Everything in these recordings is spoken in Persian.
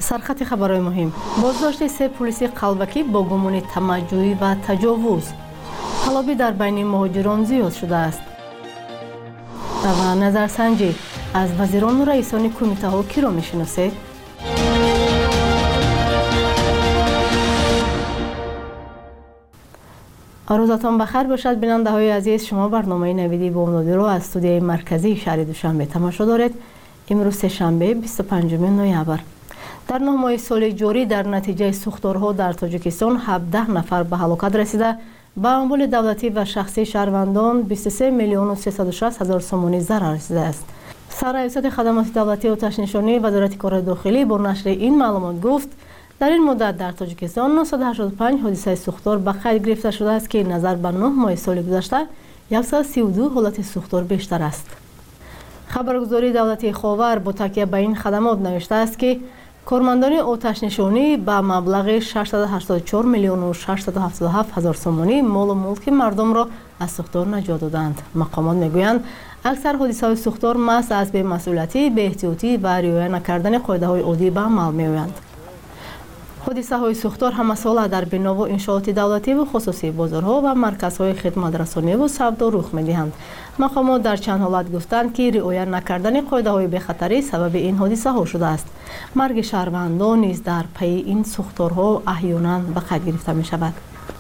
سرخط خبرهای مهم. بازداشت 3 پلیس قلبکی با گمان تمجدی و تجاوز. طلبی در بین مهاجران زیاد شده است. و نظرسنجی از وزیران و رئیسان کمیته ها کی را میشناسید؟ روزتان بخیر باشد. بیننده های عزیز، شما برنامه نویدی بامدادی رو از استودیوی مرکزی شهر دوشنبه تماشا دارید. امروز سه‌شنبه 25 نوامبر. در 9 ماه سال جاری در نتیجه سوختارها در تاجیکستان 17 نفر به هلاکت رسیده. به اموال دولتی و شخصی شهروندان 23 میلیون و 360 هزار سومانی ضرر رسیده است. سرایست خدمات دولتی آتش نشانی وزارت کار داخلی با نشر این معلومات گفت در این مدت در تاجیکستان 985 حادثه سوختار به قید گرفته شده است که نظر به 9 ماه سال گذشته 132 حالت سوختار بیشتر است. خبرگزاری دولتی خاور با تکیه به این خدمات نوشته است که کارمندان آتش نشانی به مبلغ 684 میلیون و 677 هزار سومانی مال و ملک مردم را از سوختار نجات دادند. مقامات میگویند اکثر حادثه‌های سوختار محض از بی‌مسئولیتی، بی‌احتیاطی و رعایت نکردن قاعده‌های عادی به عمل میآیند. حادثه‌های سوختار همساله در بنا و انشاءات دولتی و خصوصی بازارها و مرکزهای خدمات رسانی و سودا رخ می‌دهند. مقامات در چند حالت گفتند که رعایت نکردن قاعده‌های بی‌خطری سبب این حادثه‌ها شده است. مرگ شهروندان نیز در پی این سوختارها احیانا به قید گرفته می‌شود.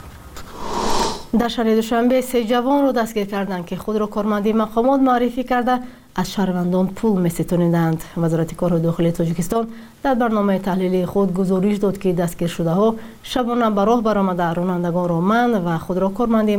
در شهر دوشنبه 3 جوان را دستگیر کردند که خود را کارمندی مقامات معرفی کرده از شهروندان پول می‌ستانیدند. وزارت کار داخلی تاجیکستان در برنامه تحلیلی خود گزارش داد که دستگیر شده‌ها شبانه به راه برآمده رانندگان را منع و خود را کارمندی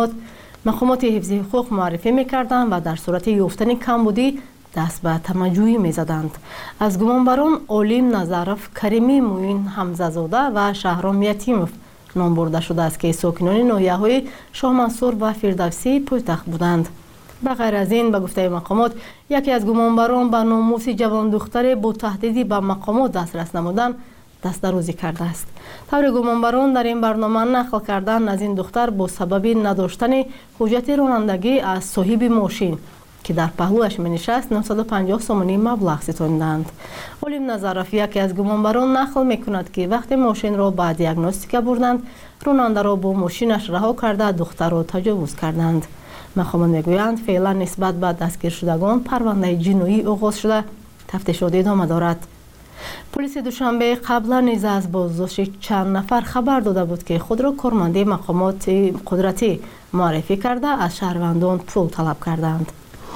مقامات حفظی حقوق معرفی می‌کردند و در صورت یافتن کمبودی دست به تمجدی می‌زدند. از گمانبران عالم نظرف، کریمی موین حمزه‌زاده و شهرام یتیموف نام برده شده است که ساکنان ناحیه‌های شاه منصور و فردوسی پایتخت بودند. به غیر از این به گفته مقامات یکی از گمانبران به ناموس جوان دختر با تهدیدی به مقامات دسترس نمودن دست درازی کرده است. طور گمانبران در این برنامه نقل کردن از این دختر با سبب نداشتن حجت رانندگی از صاحب ماشین که در پهلوش می‌نشست 950 سومانی مبلغ ستاندند. علیم نظرف یکی از گمانبران نقل می‌کند که وقتی ماشین را به دیاگنوستیک بردند راننده را با ماشینش رها کرده دختر را تجاوز کردند. مقامات میگویند فعلا نسبت به دستگیر شدگان پرونده جنایی آغاز شده تفتیشات ادامه دارد. پلیس دوشنبه قبلا نیز از بازداشت چند نفر خبر داده بود که خود را کارمندی مقامات قدرتی معرفی کرده از شهروندان پول طلب کردند.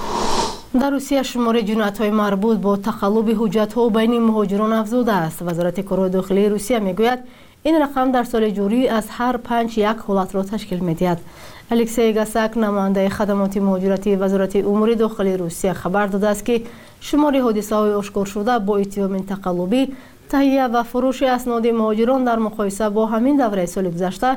در روسیه شمار جنایت‌های مربوط با تقلب حجت‌ها بین مهاجران افزوده است. وزارت کار داخلی روسیه میگوید این رقم در سال جاری از هر 5 یک حالت را تشکیل می‌دهد. الکسی گاساک نماینده خدمات مهاجرتی وزارت امور داخلی روسیه خبر داده است که شمار حادثه‌های آشکار شده با اتهام تقلبی، تهیه و فروش اسناد مهاجران در مقایسه با همین دوره سال گذشته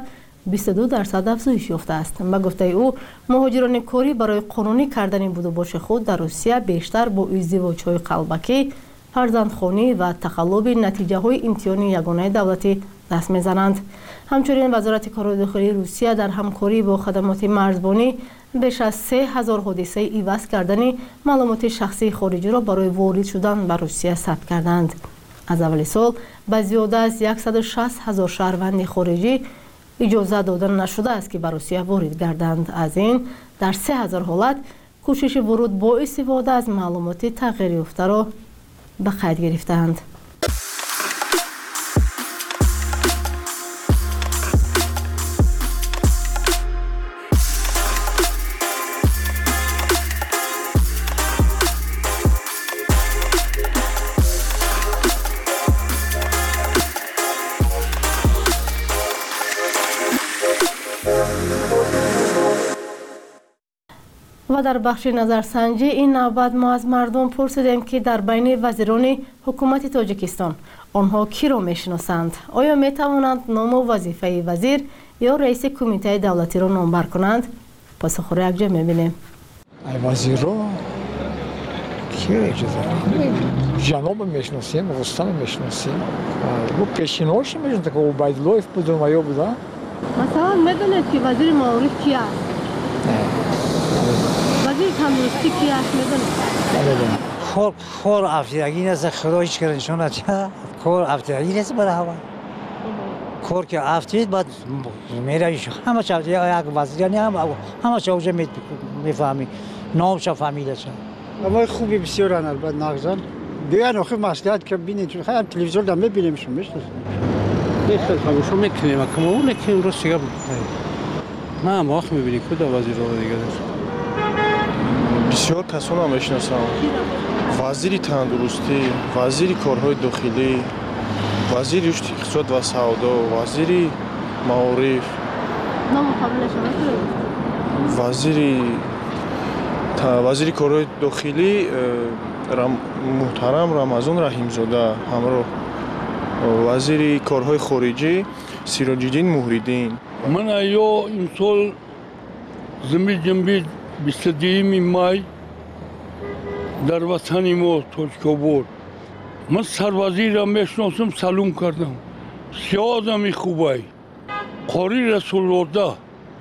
22% افزایش یافته است. به گفته او مهاجران کاری برای قانونی کردن بودوباش خود در روسیه بیشتر با ازدواج‌های قلبکی، فرزندخوانی و تقلب نتیجه‌های امتحان یگانه دولتی دست می‌زنند. همچنین وزارت کار داخلی روسیه در همکاری با خدمات مرزبانی بیش از 3000 حادثه ایواز کردن معلومات شخصی خارجی را برای وارد شدن به روسیه ثبت کردند. از اول سال به زیاده از 160,000 شهروند خارجی اجازه داده نشده است که به روسیه وارد گردند. از این در 3000 حالت کوشش ورود با استفاده از معلومات تغییر یافته را به قید گرفتند. و در بخش نظرسنجی این نوبت ما از مردم پرسیدیم که در بین وزیران حکومت تاجیکستان آنها کی را میشناسند؟ آیا می توانند نام و وظیفه وزیر یا رئیس کمیته دولتی را نامبر کنند؟ پاسخ را یکجا میبینیم. وزیر را کی اجازه؟ جناب میشناسیم، رستم میشناسیم. و پیشینه‌اش میشناسیم که عبیدالله بودن و یا بودن. مثلا میدونید که وزیر معارف کی است؟ وزیر تندرستی کی است میدونید؟ کار افتادگی نیست خدا هیچ کردنشون نچه کار افتادگی نیست برای هوا کار که افتید بعد میرویش همه چه یک وزیرانی همه چه اوجه میفهمی نامش فهمیدش اما خوبی بسیار البته نغزن بیان آخه مسئلات که ببینید خیلی تلویزیون هم میبینیمشون میشناسیم خیلی خاموشو میکنیم اما اون که امروز چیکار نه ما وقت میبینی کجا وزیر رو دیگه بسیار کسان هم میشناسم وزیر تندرستی وزیر کارهای داخلی وزیر رشد اقتصاد و سودا وزیر معارف نام قابل شما وزیر کارهای داخلی محترم رمضان رحیمزاده همراه وزیر کارهای خارجی سیراج‌الدین موحریدین من ایو امسال زمین 22 مای در وطن ما ترکیه من سربازی را میشناسم سلام کردم سیادم خوبه قاری رسول الله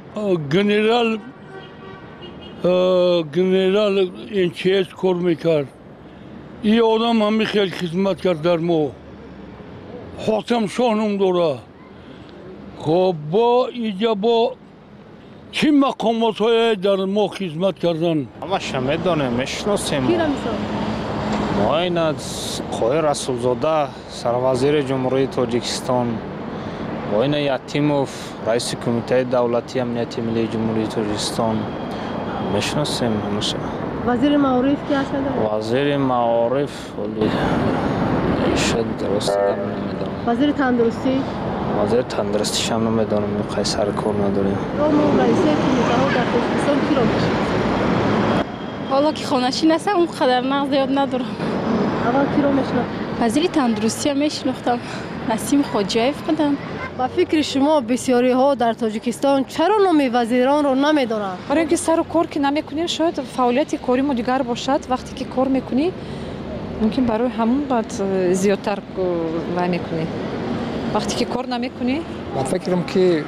گنرال این چیز کار میکرد این آدم همی خیلی خدمت کرد در ما خاتم شاهنم داره خب با اینجا با چی مقامات های در ما خدمت کردن همش میدونیم میشناسیم ما این قای رسولزاده سروزیر جمهوری تاجیکستان و این یتیموف رئیس کمیته دولتی امنیتی ملی جمهوری تاجیکستان میشناسیم همشه وزیر معارف کی هستند وزیر معارف ولی شد درست نمیدونم وزیر تندرستی وزیر تندرستی شم نمیدونم میخوای سر کار نداریم رئیس کمیته ها در تاجیکستان کی را میشناسید حالا که خانشین هستم اون قدر نقض یاد ندارم اول کی را میشناسید وزیر تندرستی میشناختم نسیم خواجایف بودن با فکر شما بسیاری ها در تاجیکستان چرا نام وزیران رو نمیدونن برای اینکه سر و کار که نمیکنی شاید فعالیت کاری ما دیگر باشد وقتی که کار میکنی ممکن برای همون بعد زیادتر نمیکنی وقتی که کار نمیکنی من فکرم که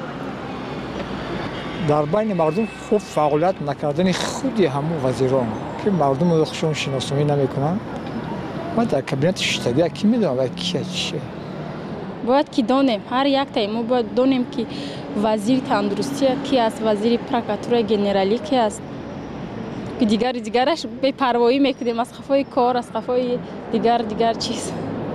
در بین مردم خوب فعالیت نکردن خودی همون وزیران که مردم رو خودشون شناسایی نمیکنن ما در کابینت شتابی کی میدونم و کی چیه باید که دانیم هر یک تایم ما باید دانیم که وزیر تندرستی کی است وزیر پرکاتور گنرالی کی است که دیگرش به پروایی میکنیم از خفای کار از خفای دیگر چیز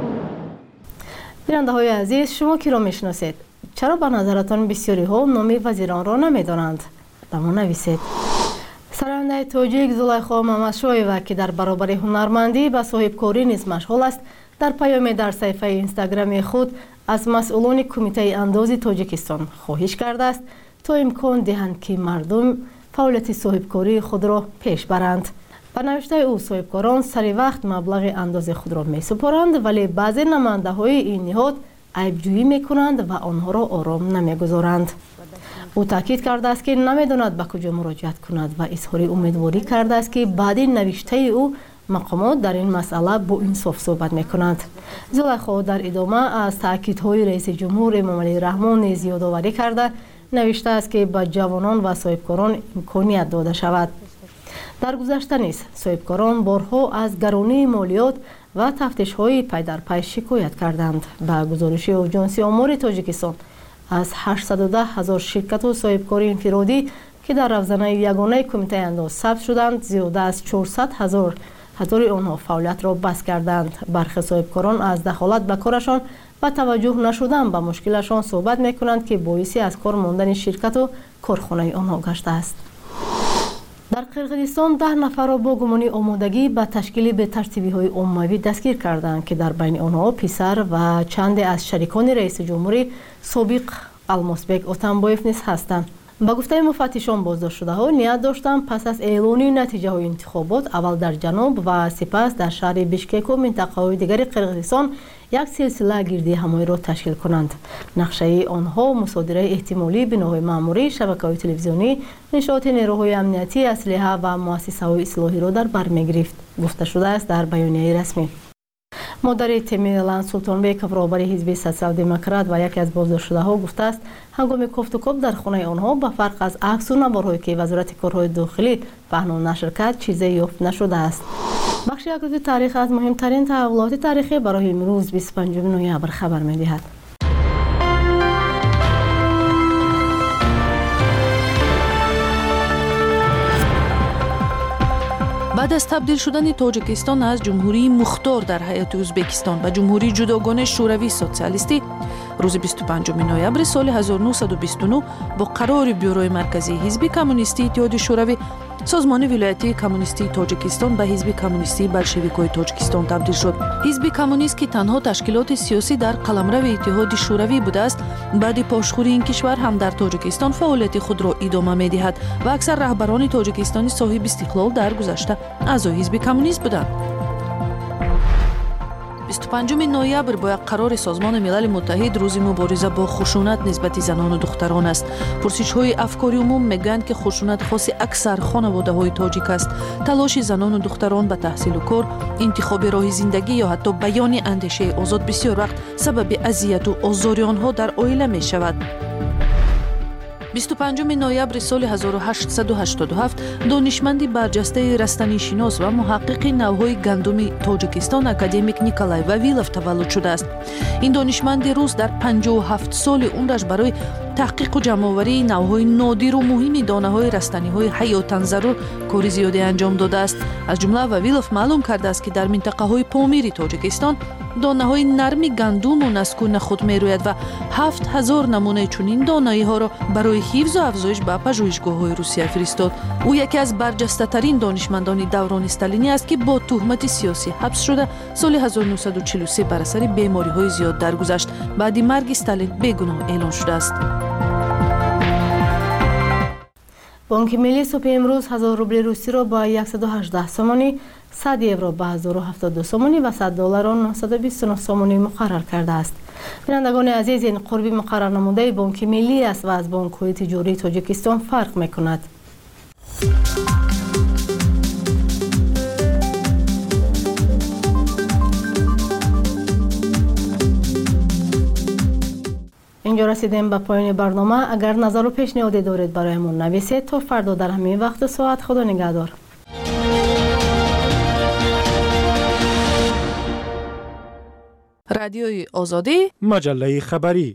بیننده های عزیز شما کی را میشناسید چرا به نظرتان بسیاری ها نام وزیران را نمیدانند در ما نویسید سرانده تاجیک زلیخا ممشویوه که در برابر هنرمندی و صاحبکاری نیز مشغول است در پیام در صفحه اینستاگرام خود از مسئولان کمیته اندازی تاجیکستان خواهش کرده است تا امکان دهند که مردم فعالیت صاحبکاری خود را پیش برند. با نوشته او صاحبکاران سری وقت مبلغ اندازه خود را می سپارند ولی بعضی نماینده های این نهاد عیبجویی می کنند و آنها را آرام نمی گذارند. او تاکید کرده است که نمیداند به کجا مراجعت کند و اظهار امیدواری کرده است که بعد نوشته او مقامات در این مسئله با انصاف صحبت میکنند. زلیخا در ادامه از تاکیدهای رئیس جمهور امام علی رحمان نیز یادآوری کرده نوشته است که به جوانان و صاحبکاران امکانیت داده شود. در گذشته نیز صاحبکاران بارها از گرانی مالیات و تفتیش های پی در پی شکایت کردند. به گزارش آژانس آمار تاجیکستان از 810,000 شرکت و صاحبکاری انفرادی که در روزنه یگانه کمیته انداز ثبت شدند زیاده از 400,000 آنها فعالیت را بس کردند. برخی صاحبکاران از دخالت به کارشان و توجه نشدن به مشکلشان صحبت میکنند که باعثی از کار ماندن شرکت و کارخانه آنها گشته است. در قرقیزستان 10 نفر را با گمانی آمادگی به تشکیل به ترتیبی های عمومی دستگیر کردند که در بین آنها پسر و چند از شریکان رئیس جمهوری سابق الماسبک اتنبایف نیز هستند. با گفته مفتشان بازداشت شده ها نیت داشتند پس از اعلان نتیجه های انتخابات اول در جنوب و سپس در شهر بیشکک و منطقه های دیگر قرقیزستان یک سلسله گردی همایی را تشکیل کنند. نقشه آنها مصادره احتمالی بناهای ماموری، شبکه‌های تلویزیونی، انشاءات نیروهای امنیتی، اسلحه و مؤسسه‌های اصلاحی را در بر می‌گرفت گفته شده است در بیانیه رسمی. مدیر تیم لند سلطانبک برابر حزب سوسیال دموکرات و یکی از بازداشت شده‌ها گفته است هنگام گفتگو در خانه آنها به فرق از عکس و نوارهایی که وزارت کارهای داخلی پهنان نشر کرد چیزی یافت نشده است. بخش یک روز تاریخ از مهمترین تحولات تاریخی برای امروز 25 نوامبر خبر می‌دهد. بعد از تبدیل شدن تاجیکستان از جمهوری مختار در هیئت ازبکستان به جمهوری جداگانه شوروی سوسیالیستی، روز 25 نوامبر سال 1929 با قرار بیوروی مرکزی حزب کمونیستی اتحاد شوروی، سازمان ولایتی کمونیستی تاجیکستان به حزب کمونیستی بلشویک‌های تاجیکستان تبدیل شد. حزب کمونیست که تنها تشکیلات سیاسی در قلمرو اتحاد شوروی بوده است، بعد پاشخوری این کشور هم در تاجیکستان فعالیت خود را ادامه می‌دهد و اکثر رهبران تاجیکستانی صاحب استقلال در گذشته اعضای حزب کمونیست بودند. 25 نوامبر با قرار سازمان ملل متحد روز مبارزه با خشونت نسبت زنان و دختران است. پرسش‌های افکاری عموم میگویند که خشونت خاص اکثر خانواده‌های تاجیک است. تلاش زنان و دختران به تحصیل و کار، انتخاب راه زندگی یا حتی بیان اندیشه آزاد بسیار وقت سبب اذیت و آزار آنها در عائله می‌شود. 25 نوامبر سال 1887 دانشمند برجسته رستنی شناس و محقق نوهای گندم تاجیکستان اکادمیک نیکولای واویلوف تولد شده است. این دانشمند روس در 57 سال عمرش برای تحقیق و جمع‌آوری نوهای نادر و مهم دانه‌های رستنی‌های حیاتاً ضرور کار زیادی انجام داده است. از جمله واویلوف معلوم کرده است که در منطقه‌های پامیر تاجیکستان دانه‌های نرم گندم و نسک و نخود می‌روید و 7000 نمونه چنین دانه‌ها را برای حفظ و افزایش به پژوهشگاه‌های روسیه فرستاد. او یکی از برجسته‌ترین دانشمندان دوران استالینی است که با تهمت سیاسی حبس شده سال 1943 بر اثر بیماری‌های زیاد درگذشت. بعد مرگ استالین بیگناه اعلام شده است. بانک ملی صبح امروز 1000 روبل روسی را با 118 سومانی، 100 یورو با 1072 سومانی و 100 دلار را 929 سومانی مقرر کرده است. بینندگان عزیز، این قربی مقرر نموده بانک ملی است و از بانک‌های تجاری تاجیکستان فرق می‌کند. اینجا رسیدیم به پایان برنامه. اگر نظر و پیشنهادی دارید برایمون نویسید. تا فردا در همین وقت و ساعت. خدا نگهدار. رادیوی آزادی، مجله خبری.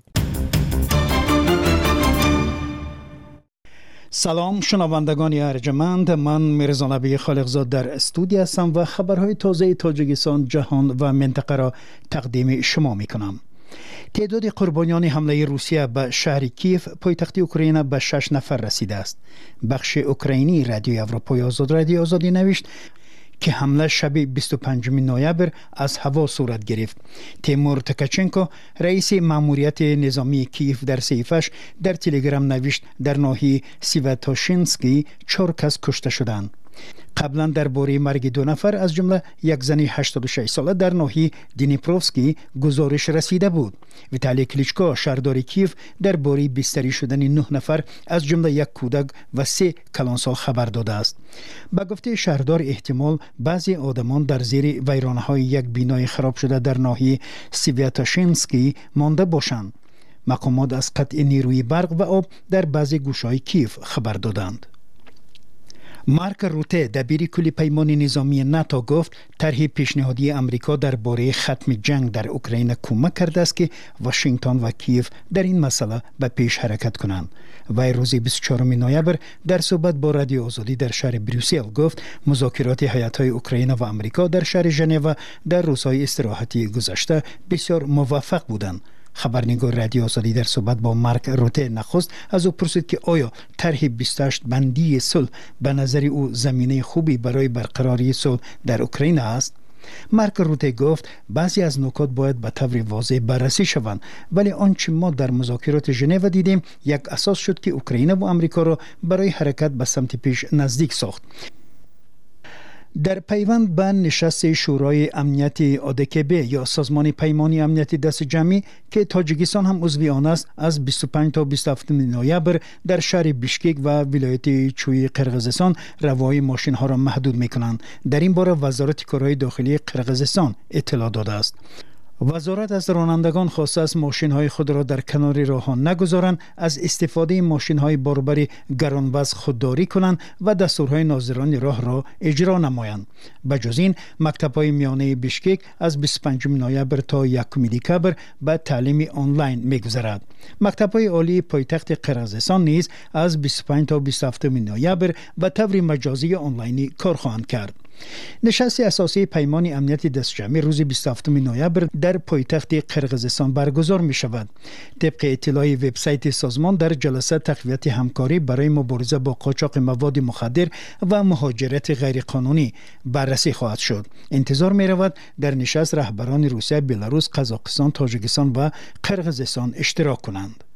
سلام شنوندگان ارجمند، من میرزا نبی خالقزاد در استودیو هستم و خبرهای تازه تاجیکستان، جهان و منطقه را تقدیم شما میکنم. تعداد قربانیان حمله روسیه به شهر کیف پایتخت اوکراین به 6 نفر رسیده است. بخش اوکراینی رادیو اروپای آزاد رادیو آزادی نوشت که حمله شب 25 نوامبر از هوا صورت گرفت. تیمور تکاچنکو رئیس ماموریت نظامی کیف در صحیفه‌اش در تلگرام نوشت در ناحیه سیواتوشینسکی 4 کس کشته شدند. قبلا درباره مرگ 2 نفر از جمله یک زن 86 ساله در ناحیه دنیپروفسکی گزارش رسیده بود. ویتالی کلیچکو شهردار کیف درباره بستری شدن 9 نفر از جمله یک کودک و 3 کلانسال خبر داده است. با گفته شهردار احتمال بعضی آدمان در زیر ویرانه‌های یک بینای خراب شده در ناحیه سیواتوشینسکی مانده باشند. مقامات از قطع نیروی برق و آب در بعضی گوشه‌های کیف خبر دادند. مارک روته دبیر کل پیمان نظامی ناتو گفت طرح پیشنهادی امریکا درباره ختم جنگ در اوکراین کمک کرده است که واشنگتن و کیف در این مسئله به پیش حرکت کنند. وی روز 24 نوامبر در صحبت با رادیو آزادی در شهر بروکسل گفت مذاکرات هیات‌های اوکراین و امریکا در شهر ژنو در روزهای استراحتی گذشته بسیار موفق بودند. خبرنگار رادیو آزادی در صحبت با مارک روته نخست از او پرسید که آیا طرح 28 بندی صلح به نظر او زمینه خوبی برای برقراری صلح در اوکراین است. مارک روته گفت بعضی از نکات باید به طور واضح بررسی شوند، ولی آنچه ما در مذاکرات ژنو دیدیم یک اساس شد که اوکراین و امریکا را برای حرکت به سمت پیش نزدیک ساخت. در پیوند به نشست شورای امنیت آدکب یا سازمان پیمانی امنیت دست جمعی که تاجیکستان هم عضو آن است، از 25 تا 27 نوامبر در شهر بیشکک و ولایت چوی قرقیزستان روای ماشین ها را محدود میکنند. در این باره وزارت کارهای داخلی قرقیزستان اطلاع داده است. وزارت از رانندگان خواسته است ماشین‌های خود را در کنار راه‌ها نگذارند، از استفاده ماشین‌های باربر گران‌وزن خودداری کنند و دستورهای ناظران راه را اجرا نمایند. بجز این، مکتب‌های میانه بیشکک از 25 نوامبر تا 1 دکامبر به تعلیم آنلاین می‌گذرد. مکتب‌های عالی پایتخت قرقیزستان نیز از 25 تا 27 نوامبر به طور مجازی آنلاینی کار خواهند کرد. نشست اساسی پیمان امنیت دستجمعی روز 27 نوامبر در پایتخت قرقیزستان برگزار می شود. طبق اطلاع وبسایت سازمان، در جلسه تقویت همکاری برای مبارزه با قاچاق مواد مخدر و مهاجرت غیرقانونی بررسی خواهد شد. انتظار می رود در نشست رهبران روسیه، بلاروس، قزاقستان، تاجیکستان و قرقیزستان اشتراک کنند.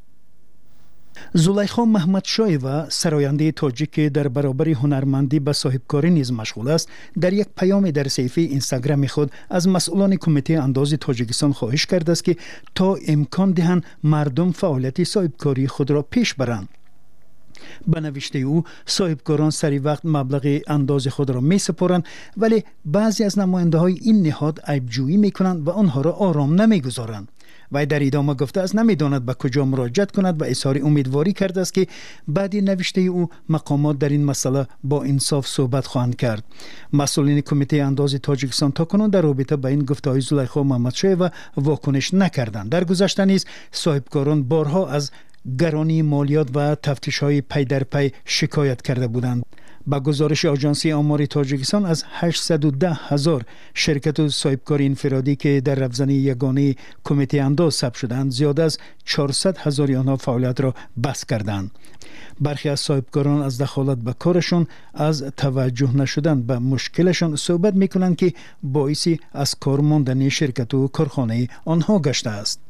زلیخا محمدشایوا، سراینده تاجیک در برابر هنرمندی به صاحبکاری نیز مشغول است، در یک پیام در صفحه اینستاگرام خود از مسئولان کمیته انداز تاجیکستان خواهش کرده است که تا امکان دهند مردم فعالیت صاحبکاری خود را پیش برند. به نوشته او، صاحبکاران سری وقت مبلغ انداز خود را می سپارند، ولی بعضی از نماینده های این نهاد عیبجویی می کنند و آنها را آرام نمی گذارند. و در ادامه گفته است نمیداند به کجا مراجعت کند و اظهار امیدواری کرده است که بعد نوشته او مقامات در این مسئله با انصاف صحبت خواهند کرد. مسئولین کمیته انداز تاجیکستان تاکنون در رابطه با این گفته‌های زلیخا محمدشایوا واکنش نکردند. در گذشته نیز صاحبکاران بارها از گرانی مالیات و تفتیش‌های پی در پی شکایت کرده بودند. با گزارش آژانسی آمار تاجیکستان، از 810,000 شرکت و صاحبکار انفرادی که در رفزنه یگانه کمیته انداز ثبت شدند، زیاد از 400,000 آنها فعالیت را بس کردند. برخی از صاحبکاران از دخالت به کارشان از توجه نشدن به مشکلشان صحبت می‌کنند که باعثی از کار ماندن شرکت و کارخانه آنها گشته است.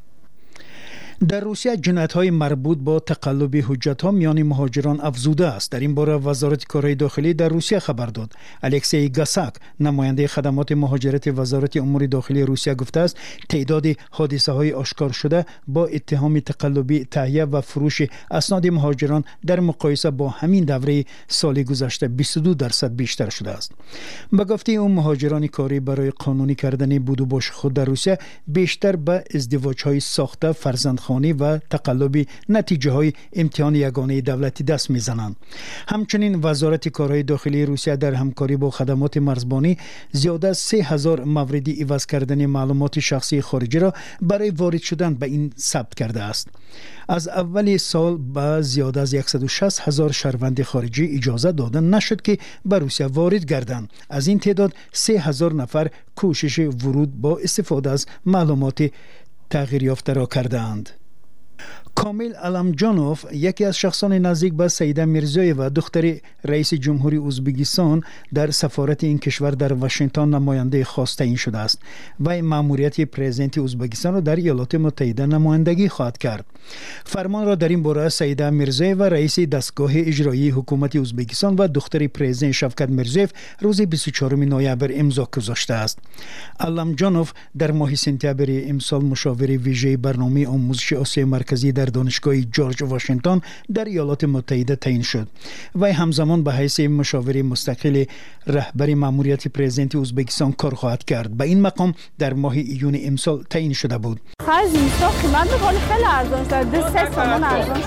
در روسیه جنایت‌های مربوط با تقلب حجت‌ها میان مهاجران افزوده است. در این باره وزارت کارهای داخلی در روسیه خبر داد. الکسی گاساک، نماینده خدمات مهاجرت وزارت امور داخلی روسیه، گفته است تعداد حادثه‌های آشکار شده با اتهام تقلبی تهیه و فروش اسناد مهاجران در مقایسه با همین دوره سال گذشته 22% بیشتر شده است. به گفته او، مهاجران کاری برای قانونی کردن بود و باش خود در روسیه بیشتر به ازدواج‌های ساخته، فرزندخوانی و تقلب نتیجه های امتحان یگانه دولتی دست میزنند. همچنین وزارت کارهای داخلی روسیه در همکاری با خدمات مرزبانی زیاده از 3,000 مورد عوض کردن معلومات شخصی خارجی را برای وارد شدن به این ثبت کرده است. از اول سال به زیاده از 160,000 شهروند خارجی اجازه داده نشد که به روسیه وارد گردند. از این تعداد 3,000 نفر کوشش ورود با استفاده از معلومات تغییر یافته را کردند. کامیل علمجانوف، یکی از شخصان نزدیک به سیده میرزایوا، دختر رئیس جمهوری ازبکستان، در سفارت این کشور در واشنگتن نماینده خاص تعیین شده است و مأموریت پرزیدنت ازبکستان را در ایالات متحده نمایندگی خواهد کرد. فرمان را در این باره سیده میرزایوا، رئیس دستگاه اجرایی حکومت ازبکستان و دختر پرزیدنت شفقت میرزیف، روز 24 نوامبر امضا گذاشته است. علمجانوف در ماه سپتامبر امسال مشاور ویژه برنامه آموزش آسیای مرکزی در دانشگاه جورج واشنگتن در ایالات متحده تعیین شد و همزمان به حیث مشاور مستقل رهبر مأموریت پرزیدنت ازبکستان کار خواهد کرد. به این مقام در ماه ایون امسال تعیین شده بود. خرج اینستا قیمت می‌کنه خیلی ارزان شده، 3 تومان ارزان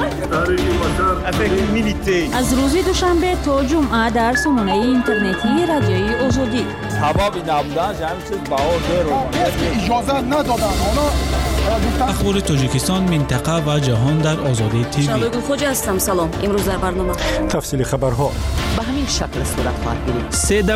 شده. از روز دوشنبه تا جمعه در سامانه اینترنتی رادیوی آزادی. حبابی نبودن همین چیز باور رو اجازه ندادن. اخبار تاجیکستان، منطقه و جهان در آزادی تیوی. شبگون خوجا هستم. سلام. امروز در برنامه تفصیل خبرها به همین شکل صورت خواهد گرفت.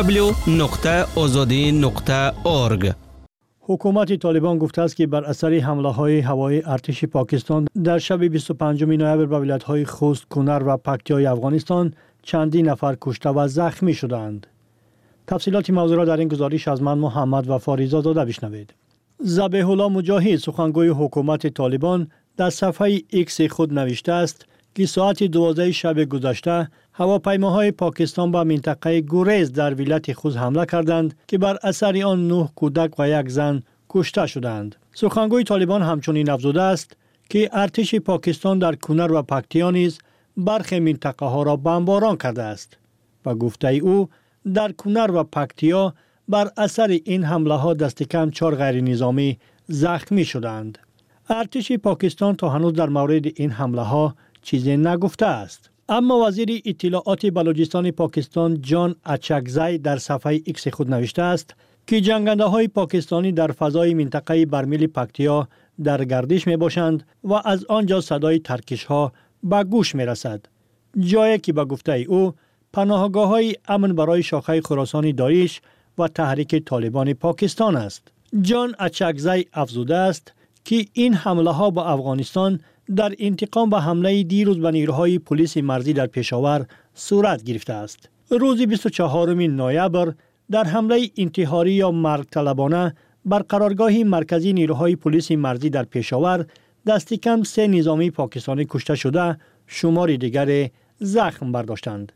www.azadi.org. حکومت طالبان گفته است که بر اثر حمله‌های هوایی ارتش پاکستان در شب 25 نوامبر به ولایت‌های خوست، کنر و پکتیای افغانستان چندین نفر کشته و زخمی شدند. تفصیلات موضوع را در این گزارش از من محمد و فاریزا زاده بشنوید. ذبیح الله مجاهد، سخنگوی حکومت طالبان، در صفحه ایکس خود نوشته است که ساعت 12 شب گذشته هواپیماهای پاکستان به منطقه گوریز در ولایت خوست حمله کردند که بر اثر آن 9 کودک و یک زن کشته شدند. سخنگوی طالبان همچنین افزوده است که ارتش پاکستان در کنر و پکتیا نیز برخی منطقه ها را بمباران کرده است و گفته او در کنر و پکتیا بر اثر این حمله ها دست کم 4 غیر نظامی زخمی شدند. ارتش پاکستان تا هنوز در مورد این حمله ها چیزی نگفته است. اما وزیر اطلاعات بلوچستان پاکستان جان اچکزی در صفحه ایکس خود نوشته است که جنگنده های پاکستانی در فضای منطقه برمل پکتیا در گردش می باشند و از آنجا صدای ترکش ها به گوش می رسد. جایی که به گفته او پناهگاه های امن برای شاخه خراسان داعش و تحریک طالبان پاکستان است. جان اچکزی افزوده است که این حمله ها با افغانستان در انتقام به حمله دیروز به نیروهای پلیس مرزی در پشاور صورت گرفته است. روز 24 نوامبر در حمله انتحاری یا مرگ طلبانه بر قرارگاه مرکزی نیروهای پلیس مرزی در پشاور دست کم 3 نظامی پاکستانی کشته شده، شمار دیگر زخم برداشتند.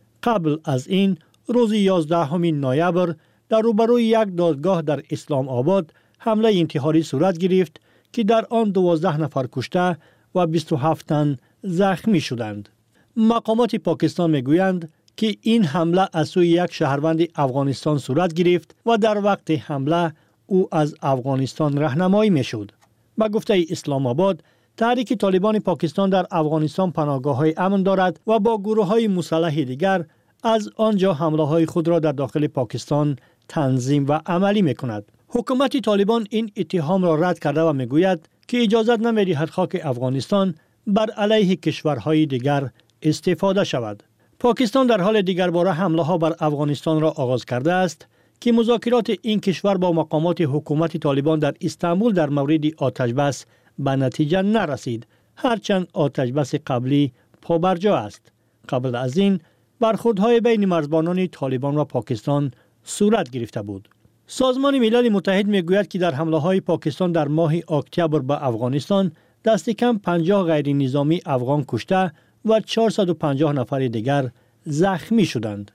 قبل از این روز 11 نوامبر در روبروی یک دادگاه در اسلام آباد حمله انتحاری صورت گرفت که در آن 12 نفر کشته و 27 تن زخمی شدند. مقامات پاکستان میگویند که این حمله از سوی یک شهروند افغانستان صورت گرفت و در وقت حمله او از افغانستان راهنمایی میشد. با گفته اسلام آباد، تحریک طالبان پاکستان در افغانستان پناهگاه‌های امن دارد و با گروه‌های مسلح دیگر از آنجا حمله‌های خود را در داخل پاکستان تنظیم و عملی می‌کند. حکومت طالبان این اتهام را رد کرده و میگوید که اجازت نمی‌دهد خاک افغانستان بر علیه کشورهای دیگر استفاده شود. پاکستان در حال دیگر باره حمله‌ها بر افغانستان را آغاز کرده است که مذاکرات این کشور با مقامات حکومت طالبان در استانبول در مورد آتش‌بس به نتیجه نرسید، هرچند آتش‌بس قبلی پابرجا است. قبل از این برخوردهای بین مرزبانان طالبان و پاکستان صورت گرفته بود. سازمان ملل متحد میگوید که در حمله‌های پاکستان در ماه اکتبر به افغانستان دست کم 50 غیر نظامی افغان کشته و 450 نفر دیگر زخمی شدند.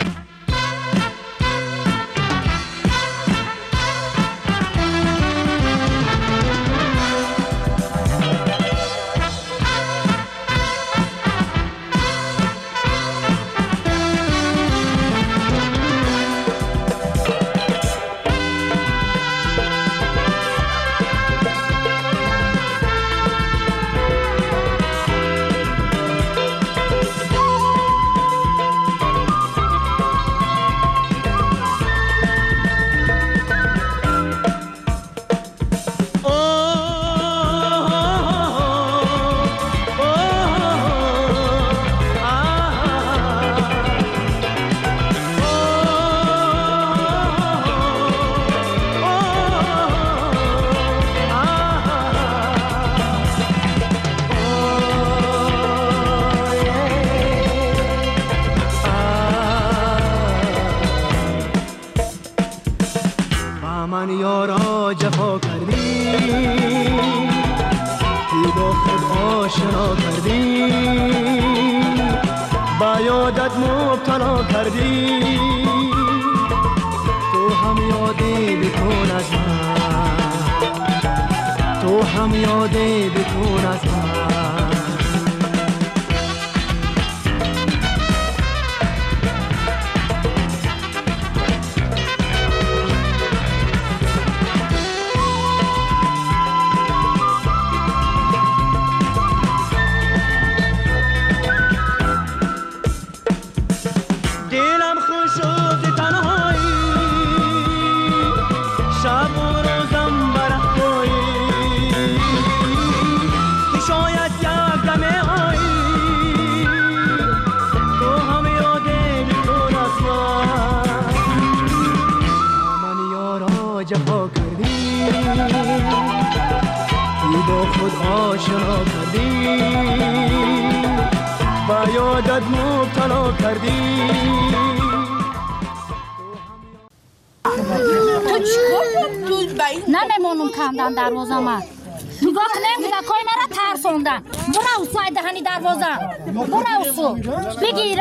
نمیمونم کندن دروازه من نگاه کنیم که دکای مرا ترسوندن برو سای دهنی دروازه برو بگیره.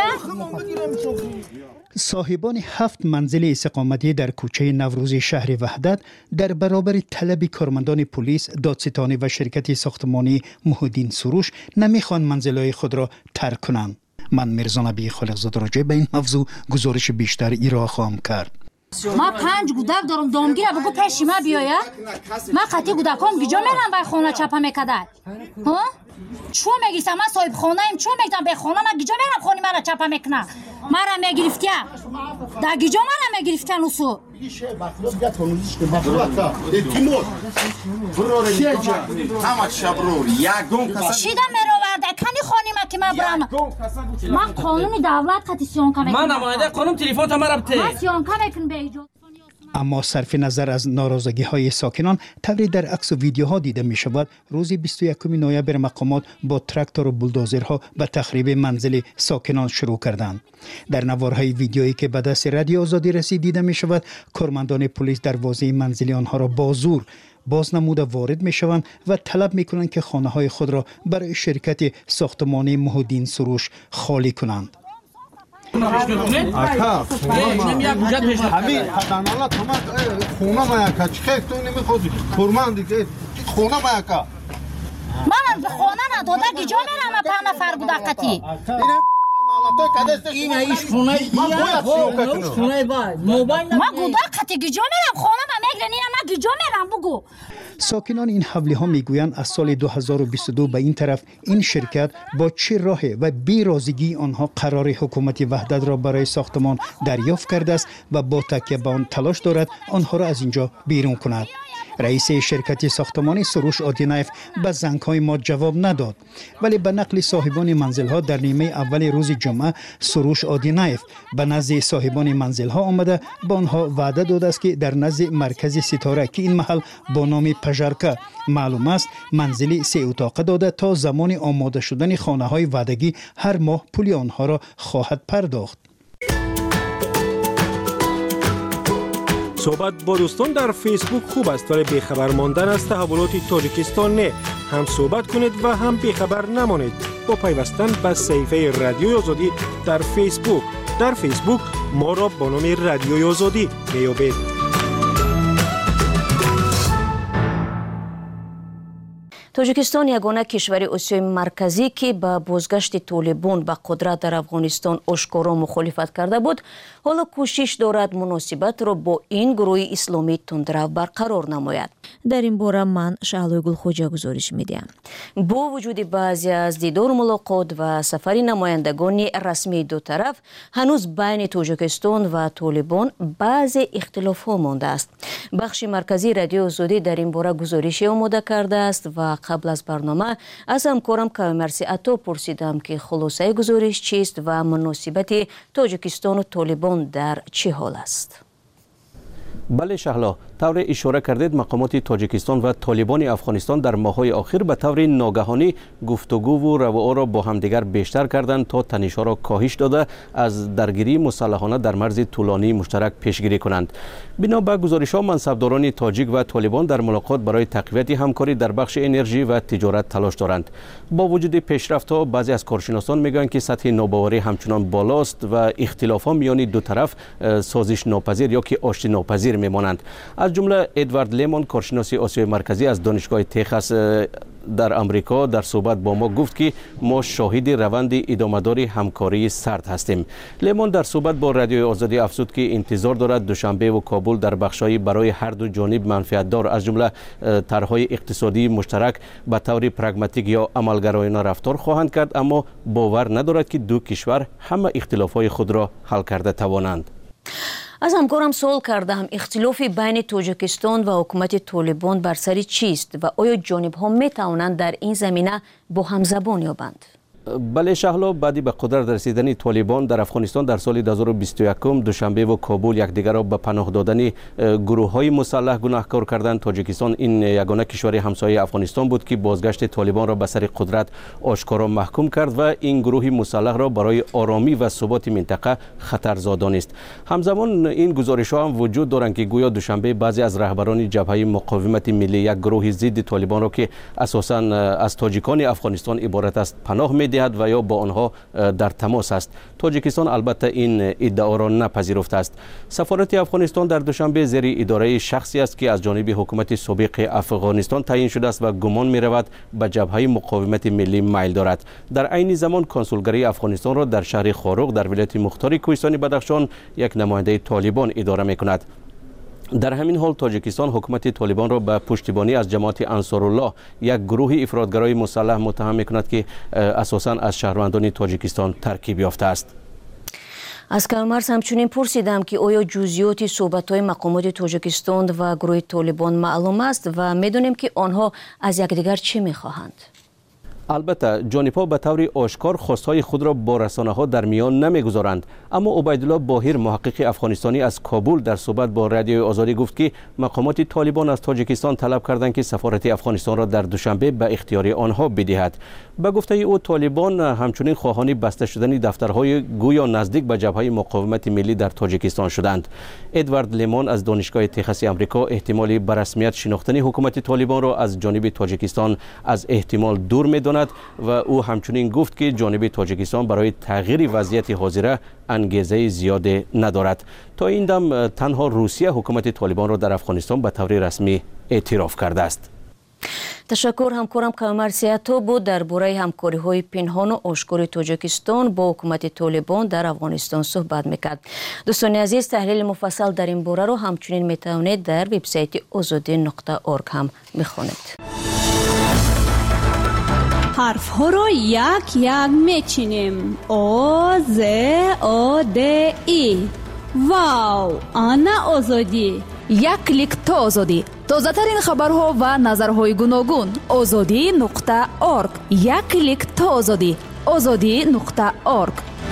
صاحبان 7 منزل استقامتی در کوچه نوروز شهر وحدت در برابر طلب کارمندان پلیس، دادستانی و شرکت ساختمانی محدین سروش نمیخوان منزلهای خود را ترک کنند. من میرزا نبی خالقزاده راجع به این موضوع گزارش بیشتر ارائه خواهم کرد. ما 5 گودک دارم دامگیره بگو پیش ما بیاید ما قطعی گودکان گیجا میرم بای خونه چپا میکدن ها چون میگیستم من صاحب خونه ایم چون میگم به خونه ما گیجا میرم خونی مرا چپا میکنه مرا میگرفتیا در گیجا مرا میگرفتن اوسو شیدم میروارده کنی خونی ما که ما برم من قانون دولت قطعی سیانکا میکنم من نماینده قانون تلفن تا مرا بته من سیانکا میکنم به ایجاد اما صرف نظر از ناراضگی های ساکنان طوری در عکس و ویدیوها دیده می شود روز 21 نوامبر مقامات با تراکتور و بولدوزرها به تخریب منزل ساکنان شروع کردند. در نوارهای ویدیویی که به دست رادیو آزادی رسید دیده می شود کارمندان پلیس دروازه منزل آنها را با زور بازنموده وارد می شوند و طلب می کنند که خانه های خود را برای شرکت ساختمانی محودین سروش خالی کنند. آقا همین حدانالا تو خونه ما یکا چه تو نمیخوادی کورمان دیگه خونه ما یکا من خونه نداده گیجا میرم 5 نفر گودکتی این ایش خونه خونه باید ما گودکتی گیجا میرم خونه ما میگرنی ما گیجا میرم بگو ساکنان این حولی ها میگویند از سال 2022 به این طرف این شرکت با چه راه و بی رازگی آنها قرار حکومت وحدت را برای ساختمان دریافت کرده است و با تکیه به آن تلاش دارد آنها را از اینجا بیرون کند. رئیس شرکت ساختمانی سروش آدینایف به زنگ‌های ما جواب نداد، ولی به نقل صاحبان منزل‌ها در نیمه اول روز جمعه سروش آدینایف به نزد صاحبان منزل‌ها آمده با آنها وعده داده است که در نزد مرکز ستاره که این محل با نام پژارکا معلوم است منزلی 3 اتاقه داده تا زمان آماده شدن خانه‌های وعدگی هر ماه پول آنها را خواهد پرداخت. صحبت با دوستان در فیسبوک خوب است ولی بیخبر ماندن از تحولات تاجیکستان نه. هم صحبت کنید و هم بیخبر نمانید با پیوستن به صفحه رادیوی آزادی در فیسبوک. در فیسبوک ما را با نام رادیوی آزادی میابید. توجیکستان یگانه کشور آسیای مرکزی که با بازگشت طالبان به قدرت در افغانستان آشکارا مخالفت کرده بود، حالا کوشش دارد مناسبت را با این گروه اسلامی تندرو برقرار نماید. در این باره من شعلوی گلخوجا گزارش میدیم. با وجود بعضی از دیدار ملاقات و سفر نمایندگان رسمی دو طرف، هنوز بین توجیکستان و طالبان بعضی اختلاف ها مانده است. بخش مرکزی رادیو آزادی در این باره گزارشی آماده کرده است و قبل از برنامه از همکارم کامرسی عطا پرسیدم که خلاصه گزارش چیست و مناسبت تاجیکستان و طالبان در چه حال است. بله شهلا، طور اشاره کردید مقامات تاجیکستان و طالبان افغانستان در ماه‌های اخیر به طور ناگهانی گفتگو و روابط را با همدیگر بیشتر کردند تا تنش‌ها را کاهش داده از درگیری مسلحانه در مرز طولانی مشترک پیشگیری کنند. بنا به گزارش‌ها منصبداران تاجیک و طالبان در ملاقات برای تقویت همکاری در بخش انرژی و تجارت تلاش دارند. با وجود پیشرفت‌ها بعضی از کارشناسان میگویند که سطح ناباوری همچنان بالاست و اختلافات میان دو طرف سازش ناپذیر یا که آشتی ناپذیر میمانند. از جمله ادوارد لیمون کارشناس آسیای مرکزی از دانشگاه تگزاس در امریکا در صحبت با ما گفت که ما شاهد روند ادامه‌دار همکاری سرد هستیم. لیمون در صحبت با رادیو آزادی افزود که انتظار دارد دوشنبه و کابل در بخش‌های برای هر دو جانب منفعت دار از جمله طرح‌های اقتصادی مشترک به طور پرگماتیک یا عملگرایانه رفتار خواهند کرد، اما باور ندارد که دو کشور همه اختلافات خود را حل کرده توانند. از همکارم سوال کردم اختلافی بین تاجیکستان و حکومت طالبان بر سر چیست و آیا جانب‌ها می‌توانند در این زمینه با هم زبان یابند؟ بله شهلا، بعدی به قدرت رسیدن طالبان در افغانستان در سال 2021 دوشنبه و کابل یکدیگر را به پناه دادن گروه‌های مسلح گناهکار کردند. تاجیکستان این یگانه کشور همسایه افغانستان بود که بازگشت طالبان را به سر قدرت آشکارا محکوم کرد و این گروه مسلح را برای آرامی و ثبات منطقه خطرزا دانست. همزمان این گزارش‌ها هم وجود دارند که گویا دوشنبه بعضی از رهبران جبهه مقاومت ملی یک گروه ضد طالبان را که اساساً از تاجیکان افغانستان عبارت است پناه می‌دهند ندهد و یا با آنها در تماس است. تاجیکستان البته این ادعا را نپذیرفته است. سفارت افغانستان در دوشنبه زیر اداره شخصی است که از جانب حکومت سابق افغانستان تعیین شده است و گمان می رود به جبهه مقاومت ملی میل دارد. در عین زمان کنسولگری افغانستان را در شهر خاروق در ولایت مختار کوهستان بدخشان یک نماینده طالبان اداره می کند. در همین حال تاجیکستان حکومت طالبان را به پشتیبانی از جماعت انصارالله، یک گروه افراطگرای مسلح، متهم می کند که اساساً از شهروندان تاجیکستان ترکیب یافته است. از کلمرز همچنین پرسیدم که آیا جزئیات صحبت‌های مقامات تاجیکستان و گروه طالبان معلوم است و می‌دونیم که آنها از یکدیگر چه می‌خواهند. البته جانب‌ها به طور آشکار خواستهای خود را با رسانه‌ها در میان نمی‌گذارند، اما عبیدالله باهیر محقق افغانستانی از کابل در صحبت با رادیوی آزادی گفت که مقامات طالبان از تاجیکستان طلب کردند که سفارت افغانستان را در دوشنبه به اختیار آنها بدهد. به گفته او طالبان همچنین خواهان بسته شدن دفترهای گویا نزدیک به جبهه مقاومت ملی در تاجیکستان شدند. ادوارد لیمان از دانشگاه تگزاس آمریکا احتمالی به رسمیت شناختن حکومت طالبان را از جانب تاجیکستان از احتمال دور می‌داند و او همچنین گفت که جانب تاجیکستان برای تغییر وضعیت حاضره انگیزه زیاد ندارد. تا این دم تنها روسیه حکومت طالبان را در افغانستان به طور رسمی اعتراف کرده است. تشکر همکارم کامر سیاتو بود درباره همکاری‌های پنهان و آشکار تاجیکستان با حکومت طالبان در افغانستان صحبت می‌کرد. دوستان عزیز، تحلیل مفصل در این باره را همچنین می‌توانید در وبسایت azadi.org هم بخوانید. حرف ها رو یک یک میچینیم. آ ز آ د ای. واو، آنا آزادی. یک کلیک تا آزادی. تازه ترین خبرها و نظرهای گوناگون. azadi.org. یک کلیک تا آزادی. azadi.org.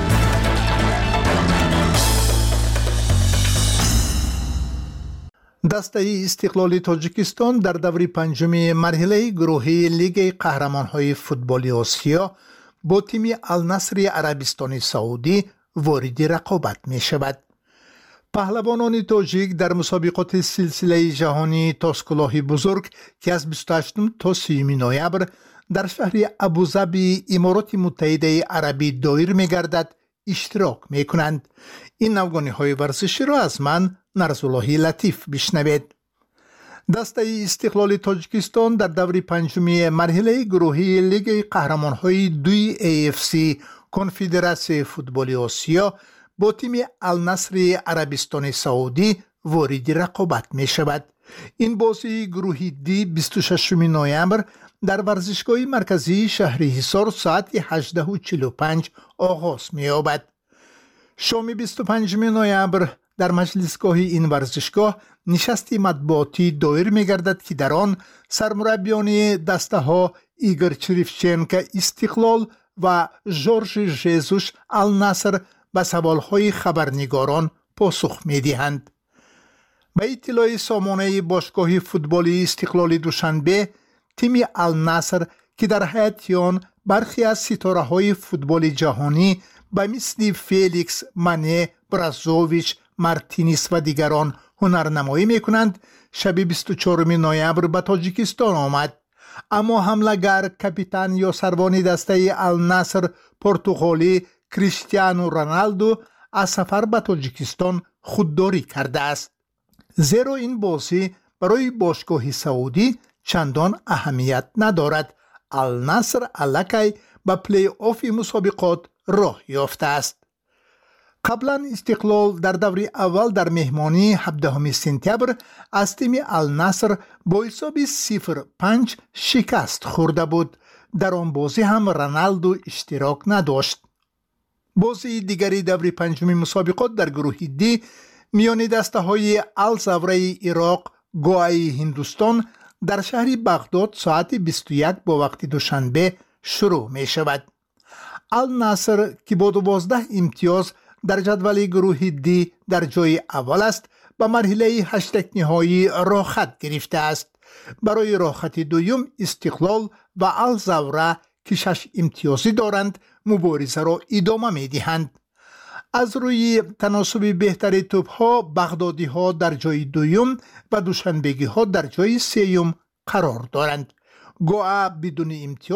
دسته استقلال تاجیکستان در دور پنجم مرحله گروهی لیگ قهرمان‌های فوتبال آسیا با تیم النصر عربستان سعودی وارد رقابت می‌شود. پهلوانان تاجیک در مسابقات سلسله جهانی تاسکلاه بزرگ که از 28 تا 30 نوامبر در شهر ابوظبی امارات متحده عربی دایر می‌گردد اشتراک می‌کنند. این نوگانی‌های ورزشی را از من نرزالله لطیف بشنوید. دسته استقلال تاجیکستان در دور پنجم مرحله گروهی لیگ قهرمان‌های 2 AFC کنفدراسیون فوتبال آسیا با تیم النصر عربستان سعودی وارد رقابت می شود. این بازی گروهی دی 26 نوامبر در ورزشگاه مرکزی شهر حصار ساعت 18:45 آغاز می یابد. شام 25 نوامبر در مجلسگاه این ورزشگاه نشستی مطبوعاتی دایر می گردد که در آن سرمربیان دسته ها ایگور چریفچنکو استقلال و ژورژ ژزوس النصر به سوالهای خبرنگاران پاسخ می دهند. به اطلاع سامانه باشگاه فوتبالی استقلال دوشنبه، تیم النصر که در حیاط آن برخی از ستاره های فوتبال جهانی به مثل فیلیکس، مانه، برازوویچ، مارتینز و دیگران هنرنمایی می کنند، شب 24 نوامبر به تاجیکستان آمد. اما حمله‌گر کاپیتان یا سروان دسته النصر پرتغالی کریستیانو رونالدو از سفر به تاجیکستان خودداری کرده است. زیرا این بازی برای باشگاه سعودی چندان اهمیت ندارد. النصر الکی به پلی آف مسابقات راه یافته است. قبلا استقلال در دور اول در مهمانی 17 سپتامبر از تیم النصر با حساب 0-5 شکست خورده بود. در آن بازی هم رونالدو اشتراک نداشت. بازی دیگری دور پنجم مسابقات در گروه دی میان دسته های الزوره عراق گوای هندوستان در شهر بغداد ساعت 21 با وقت دوشنبه شروع می شود. النصر که با 12 امتیاز در جدول گروه دی در جای اول است به مرحله 8 نهایی راحت گرفته است. برای راحت دوم استقلال و الزوره که 6 امتیازی دارند مبارزه را ادامه می دهند. از روی تناسب بهتر توپ ها بغدادی ها در جای دوم و دوشنبگی ها در جای سوم قرار دارند. گواه بدون امتیاز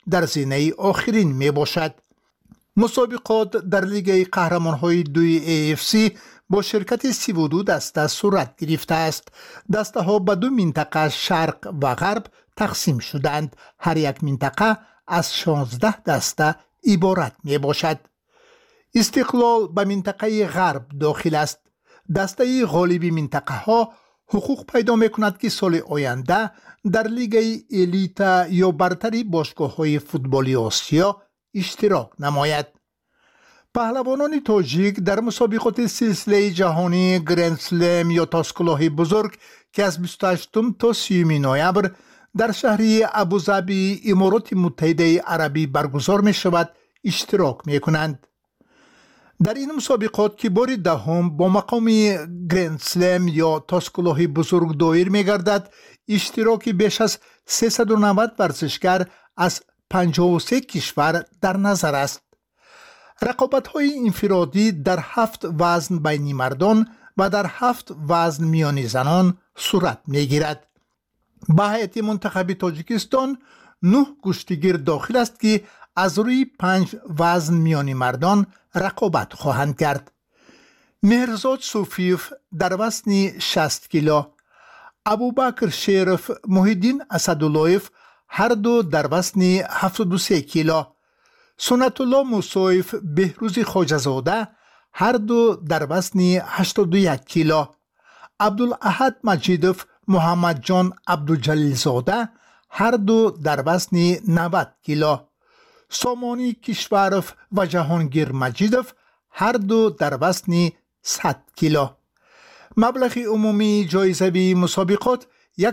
در زینه آخرین می باشد. مسابقات در لیگ قهرمان‌های 2 AFC با شرکت 32 دسته صورت گرفته است. دسته ها به 2 منطقه شرق و غرب تقسیم شدند. هر یک منطقه از 16 دسته عبارت می باشد. استقلال به منطقه غرب داخل است. دسته غالب منطقه ها حقوق پیدا می کند که سال آینده در لیگ الیت یا برتری باشگاه های فوتبالی آسیا اشتراک نماید. پهلوانان تاجیک در مسابقات سلسله جهانی گرند سلم یا تاسکلاه بزرگ که از 28 تا 30 نوامبر در شهر ابوظبی امارات متحده عربی برگزار می شود اشتراک می کنند. در این مسابقات که بار دهم با مقام گرند سلم یا تاسکلاه بزرگ دایر می گردد، اشتراک بیش از 390 ورزشگر از 53 کشور در نظر است. رقابت‌های انفرادی در 7 وزن بین مردان و در 7 وزن میان زنان صورت می‌گیرد. به هیئت منتخب تاجیکستان 9 کشتیگیر داخل است که از روی 5 وزن میان مردان رقابت خواهند کرد. مهرزاد صوفیف در وزن 60 کیلو، ابوبکر شریف، محیدین اسداللهیف هر دو در وزن 73 کیلو، سنت الله موسویف، بهروز خواجه‌زاده هر دو در وزن 81 کیلو، عبدالاحد مجیدوف، محمد جان عبدالجلیل زاده هر دو در وزن 90 کیلو، سامانی کشورف و جهانگیر مجیدوف هر دو در وزن 100 کیلو. مبلغ عمومی جایزه مسابقات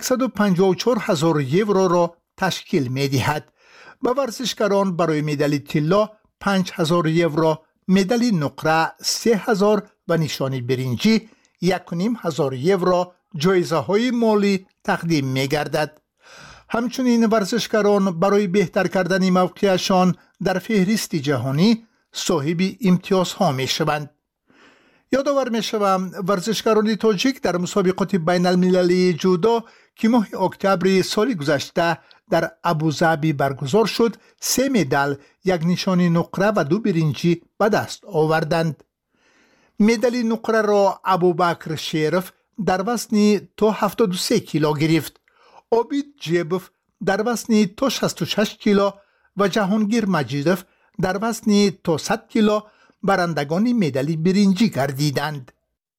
154,000 یورو را تشکیل می دهد. به ورزشکاران برای مدال طلا 5,000 یورو، مدال نقره 3,000 و نشان برنجی 1,500 یورو جایزه های مالی تقدیم می گردد. همچنین ورزشکاران برای بهتر کردن موقعشان در فهرست جهانی صاحب امتیازها می شوند. یادآور می شوم ورزشکاران تاجیک در مسابقات بین المللی جودو که ماه اکتبر سال گذشته در ابوظبی برگزار شد 3 مدال، 1 نشان نقره و 2 برنجی به دست آوردند. مدال نقره را ابوبکر شریف در وزن تا 73 کیلو گرفت، عابد جیبوف در وزن تا 66 کیلو و جهانگیر مجیدوف در وزن تا 100 کیلو برندگان مدال برنجی گردیدند.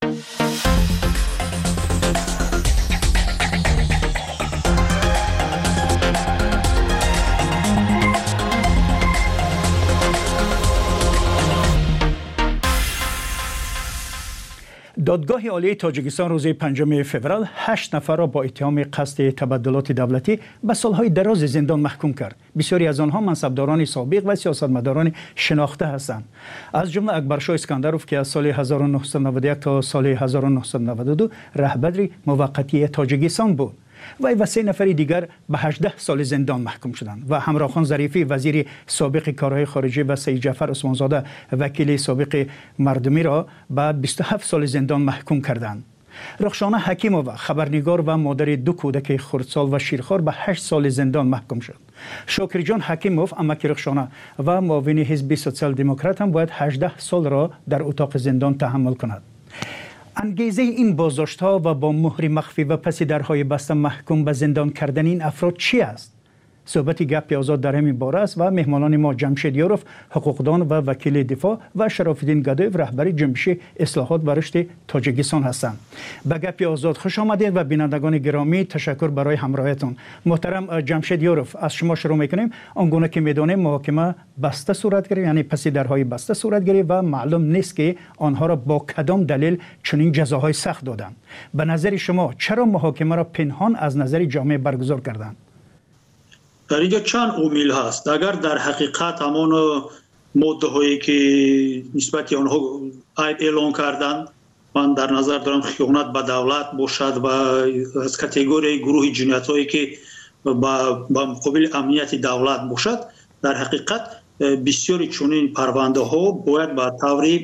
دادگاه عالی تاجیکستان روز 5 فوریه 8 نفر را با اتهام قصد تبدلات دولتی به سالهای دراز زندان محکوم کرد. بسیاری از آنها منصبداران سابق و سیاستمداران شناخته هستند. از جمله اکبرشاه اسکندروف که از سال 1991 تا سال 1992 رهبر موقتی تاجیکستان بود. وی و 3 نفر دیگر به 18 سال زندان محکوم شدند و همراهخان ظریفی وزیر سابق کارهای خارجه و سید جعفر عثمانزاده وکیل سابق مردمی را به 27 سال زندان محکوم کردند. رخشانه حکیمووا خبرنگار و مادر 2 کودک خردسال و شیرخوار به 8 سال زندان محکوم شد. شاکر جان حکیموف امک رخشانه و معاون حزب سوسیال دموکرات هم باید 18 سال را در اتاق زندان تحمل کند. انگیزه این بازداشت‌ها و با مهر مخفی و پس درهای بسته محکوم به زندان کردن این افراد چی است؟ صحبت گپ آزاد در همین باره است و مهمانان ما جمشید یاروف حقوقدان و وکیل دفاع و شراف‌الدین گدایف رهبر جنبش اصلاحات و رشد تاجیکستان هستند. به گپ آزاد خوش آمدید و بینندگان گرامی تشکر برای همراهیتون. محترم جمشید یاروف، از شما شروع می‌کنیم. آنگونه که می‌دانیم محاکمه بسته صورت گرفت، یعنی پس درهای بسته صورت گرفت و معلوم نیست که آنها را با کدام دلیل چنین جزاهای سخت دادند. به نظر شما چرا محاکمه را پنهان از نظر جامعه برگزار کردند؟ در اینجا چند عامل هست. اگر در حقیقت همان ماده هایی که نسبت آنها اعلان کردن، من در نظر دارم خیانت به دولت باشد و از کاتگوری گروه جنایت هایی که با مقابل امنیت دولت باشد، در حقیقت بسیاری چنین پرونده ها باید به طور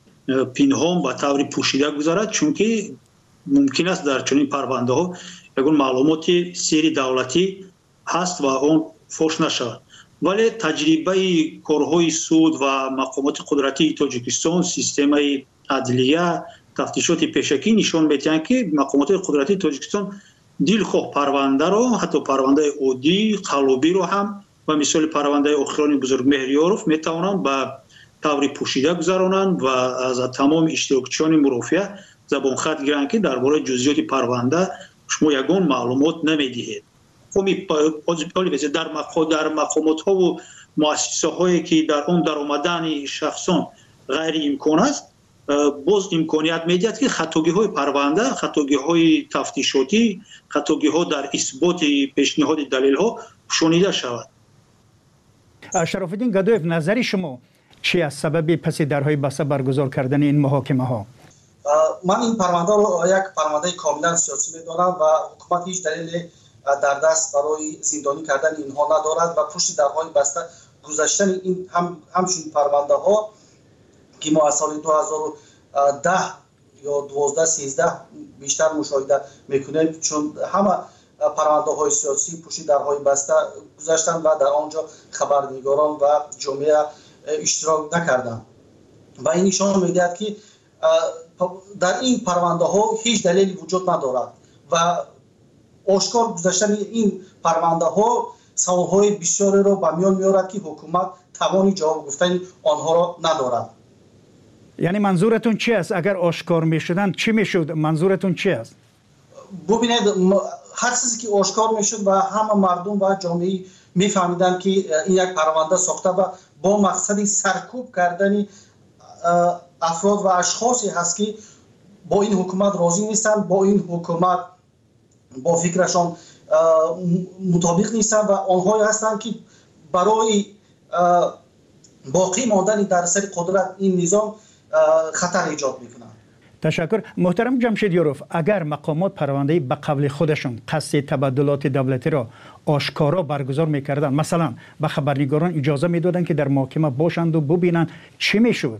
پنهان به طور پوشیده گذارد، چون که ممکن است در چنین پرونده ها یگان معلومات سری دولتی هست و اون فوش نشود. ولی تجربه کارهای سود و مقامات قدرتی تاجیکستان، سیستم عدلیه، تفتیشات پیشکی نشان میدهند که مقامات قدرتی تاجیکستان دلخواه پرونده را، حتی پرونده عادی قلابی را هم و مثال پرونده اوخران بزرگ مهریاروف میتوانند به طور پوشیده گذرانند و از تمام اشتراکچیان مرافعه زبان خط گیرند که درباره جزئیات پرونده شما یگان معلومات نمیدهید. در مقامات ها و مؤسسه هایی که در آن در آمدن شخصان غیر امکان است، باز امکانیت میدهد که خطاگی های پرونده، خطاگی های تفتیشاتی، خطاگی ها در اثبات پیشنهاد دلیل ها شنیده شود. شرف الدین گدایف، نظر شما چی از سبب پس درهای بسته برگزار کردن این محاکمه ها؟ من این پرونده رو یک پرونده کاملا سیاسی میدانم و حکومت هیچ دلیل در دست برای زندانی کردن اینها ندارد و پشت درهای بسته گذاشتن این همچون پرونده ها که ما از سال 2010 یا 12-13 بیشتر مشاهده میکنیم، چون همه پرونده های سیاسی پشت درهای بسته گذاشتن و در آنجا خبرنگاران و جامعه اشتراک نکردند و این نشان میدهد که در این پرونده ها هیچ دلیلی وجود ندارد و آشکار گذاشتن این پرونده ها سوال های بسیاری را به میان میارد که حکومت توانی جواب گفتن آنها را ندارد. یعنی منظورتون چی است؟ اگر آشکار میشدن چی میشد؟ منظورتون چی است؟ ببینید، هر چیزی که آشکار میشد و همه مردم و جامعه میفهمیدن که این یک پرونده ساخته و با مقصد سرکوب کردن افراد و اشخاصی هست که با این حکومت راضی نیستن، با این حکومت با فکرشان مطابق نیستن و آنهایی هستند که برای باقی ماندن در سر قدرت این نظام خطر ایجاد میکنند. تشکر. محترم جمشیدیاروف، اگر مقامات پرونده به قول خودشون قصد تبادلات دولتی را آشکارا برگزار میکردن، مثلا به خبرنگاران اجازه میدادن که در محاکمه باشند و ببینن، چی میشد؟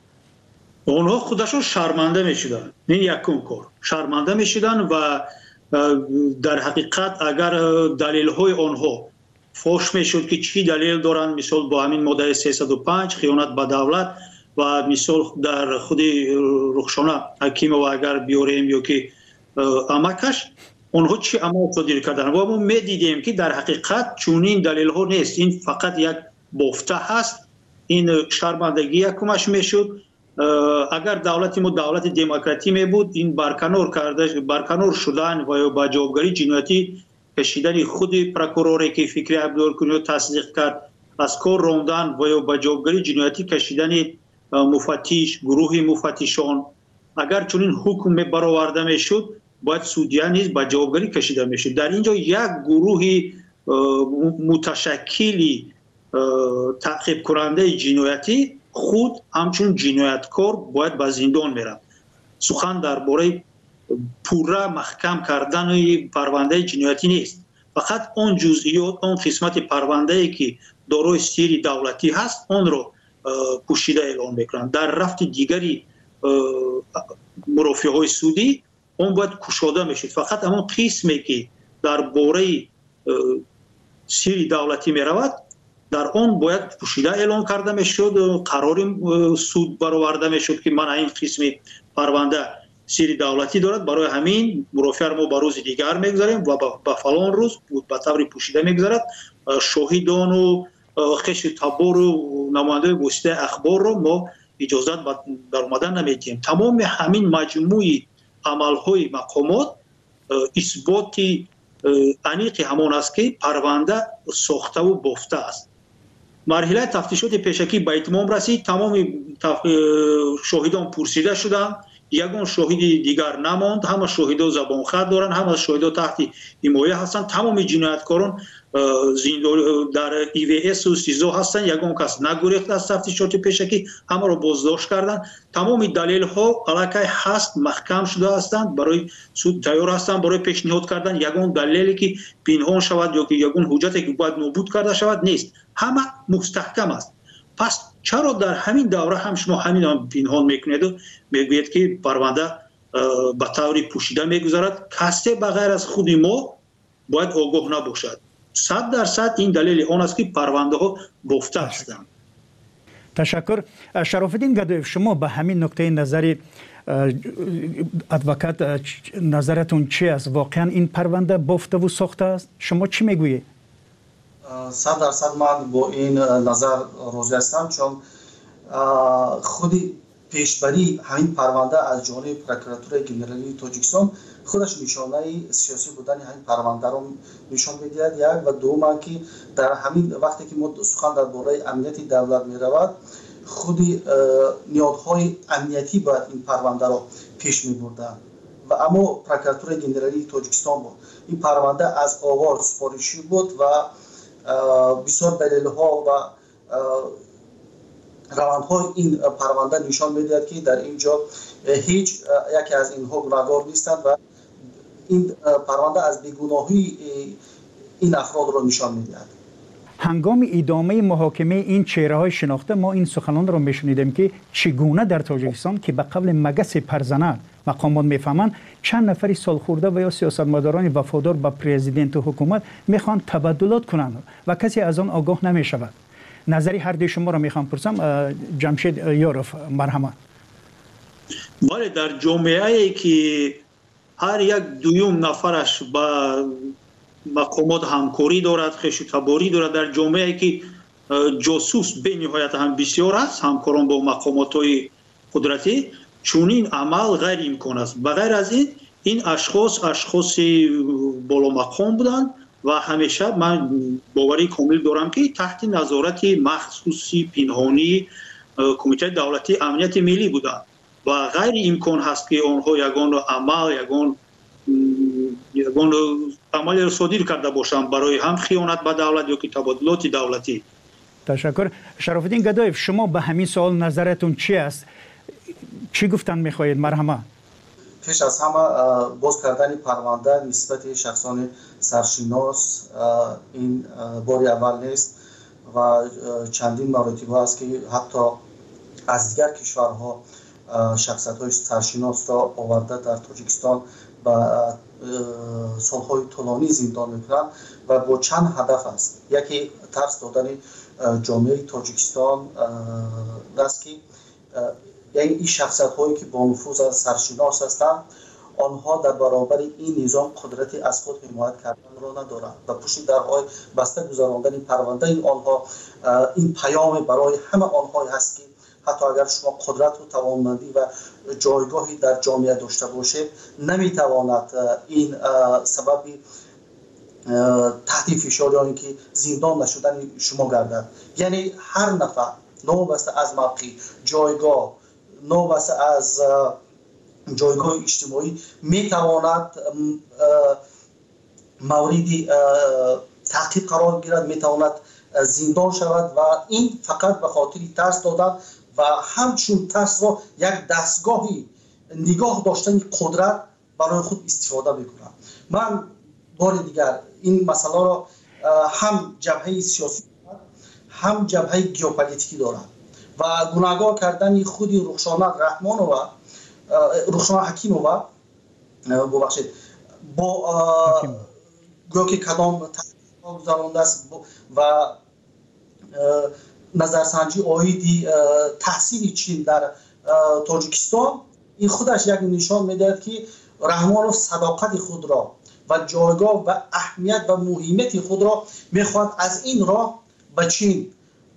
آنها خودشون شرمنده میشدن. این یکم کار شرمنده میشدن و در حقیقت اگر دلیل های آنها فوش میشد که چی دلیل دارن، مثال با همین ماده 305 خیانت به دولت و مثال در خود رخشانه حکیم و اگر بیاریم یا که امکش آنها چی عمل صادر کردن و ما میدیدیم که در حقیقت چونین دلیل ها نیست، این فقط یک بافته هست. این شرمندگی یکمش میشد. اگر دولت ما دولت دموکراتی می بود، این برکنار شدن و با جوابگری جنایتی کشیدن خود پروکوروری که فکری عبدالکنی تصدیق کرد، از کار راندن و با جوابگری جنایتی کشیدن مفتش، گروه مفتشان، اگر چنین حکم برآورده میشد باید سودیا نیز با جوابگری کشیده میشد. در اینجا یک گروه متشکلی تعقیب کننده جنایتی خود همچون جنایتکار باید به زندان میرن. سخن درباره پوره محکم کردن پرونده جنایتی نیست، فقط اون جزئیات، اون قسمت پرونده ای که دارای سیر دولتی هست اون رو پوشیده اعلام میکنن. در رفت دیگری مرافعه های سودی اون باید کشاده میشد. فقط همون قسمی که درباره سیر دولتی میرود در آن باید پوشیده اعلام کرده میشد، قرار سود برآورده میشد که من این قسم پرونده سیر دولتی دارد، برای همین مرافعه ما به روز دیگر میگذاریم و به فلان روز به طور پوشیده میگذارد. شاهدان و خش تبار و نماینده واسطه اخبار رو ما اجازت در اومدن نمیدیم. تمام همین مجموعی عملهای مقامات اثبات انیق همان است که پرونده ساخته و بافته است. مرحله تفتیشات پیشکی به اتمام رسید. تمام شاهدان پرسیده شدند، یگان شاهد دیگر نماند. همه شاهدان زبان خط دارند، همه شاهدان تحت حمایه هستند. تمام جنایتکاران در EVS و سیزو هستند. یگان کس نگریخت از تفتیشات پیشکی، همه را بازداشت کردند. تمام دلیل ها علاقه هست، محکم شده هستند، برای سود تیار هستند برای پیشنهاد کردن. یگان دلیلی که پنهان شود یا که یگان حجتی که باید نابود کرده شود نیست، همه مستحکم است. پس چرا در همین دوره هم شما همین پنهان میکنید و میگوید که پرونده به طور پوشیده میگذارد؟ کسی بغیر از خود ما باید آگاه نباشد. 100% این دلیل آن است که پرونده ها بافته هستند. تشکر. شرافالدین گدایف، شما به همین نکته نظر ادوکات نظرتون چی است؟ واقعا این پرونده بافته و ساخته است؟ شما چی میگویید؟ 100% من با این نظر راضی هستم، چون خودی پیشبری همین پرونده از جانب پروکراتور گنرالی تاجیکستان خودش نشانه سیاسی بودن همین پرونده رو نشان می‌دهد. یک و دوم که در همین وقتی که ما سخن درباره امنیت دولت می‌رود، خودی نیازهای امنیتی باید این پرونده رو پیش می‌بردند و اما پروکراتور گنرالی تاجیکستان بود. این پرونده از آغاز سفارشی بود و بسیار دلیل‌ها و روندهای این پرونده نشان می‌دهد که در اینجا هیچ یکی از اینها گناهکار نیستند و این پرونده از بیگناهی این افراد را نشان می‌دهد. هنگام ادامه محاکمه این چهره‌های شناخته ما این سخنان را می‌شنیدیم که چگونه در تاجیکستان که به قبل مگس پرزنه مقامات میفهمند چند نفری سالخورده و یا سیاستمداران وفادار به پرزیدنت و حکومت میخوان تبدلات کنند و کسی از آن آگاه نمیشود. نظری هر دوی شما را میخوام پرسم. جمشید یاروف، مرحمت. بله، در جامعه‌ای که هر یک دوم نفرش با مقامات همکاری دارد، خویشتباری دارد، در جامعه‌ای که جاسوس به نهایت هم بسیار است، همکاران با مقامات‌های قدرتی، چونین عمل غیر امکان است. بغیر از این اشخاص بالا مقام بودند و همیشه من باوری کامل دارم که تحت نظارت مخصوصی پنهانی کمیته دولتی امنیت ملی بودند و غیر امکان هست که آنها یگان عمل را صادر کرده باشند برای هم خیانت به دولت یا که تبادلات دولتی. تشکر. شرافالدین گدایف، شما به همین سوال نظرتون چی است؟ چی گفتن میخواهید؟ مرحمت. پیش از همه باز کردن پرونده نسبت شخصان سرشناس این باری اول نیست و چندین مراتب است که حتی از دیگر کشورها شخصیت‌های سرشناس را آورده در تاجیکستان و سالهای طولانی زندان میکنند و با چند هدف است. یکی ترس دادن جامعه تاجیکستان است که یعنی این شخصیت هایی که با نفوذ سرشناس هستند آنها در برابر این نظام قدرتی از خود حمایت کردن را ندارند و پشت درهای بسته گذراندن پرونده آنها این پیام برای همه آنها هست که حتی اگر شما قدرت و توانمندی و جایگاهی در جامعه داشته باشید نمیتواند این سبب تحت فشار یا اینکه زندان نشدن شما گردد. یعنی هر نفر نوبسته از موقع جایگاه، نوبسته از جایگاه اجتماعی میتواند مورد تعقیب قرار گیرد، میتواند زندان شود و این فقط به خاطر ترس دادن و همچون ترس را یک دستگاهی نگاه داشتن قدرت برای خود استفاده میکنند. من بار دیگر این مسئله را هم جبهه سیاسی هم جبهه گیوپولیتیکی دارد و گناهکار کردن خودی رخشانه رحمانو و رخشانه حکیمووا ببخشید با گویا که کدام تحقیق گذرانده است و نظرسنجی آیدی تحصیل چین در تاجیکستان این خودش یک نشان میدهد که رحمانوف صداقت خود را و جایگاه و اهمیت و مهمیت خود را میخواد از این راه به چین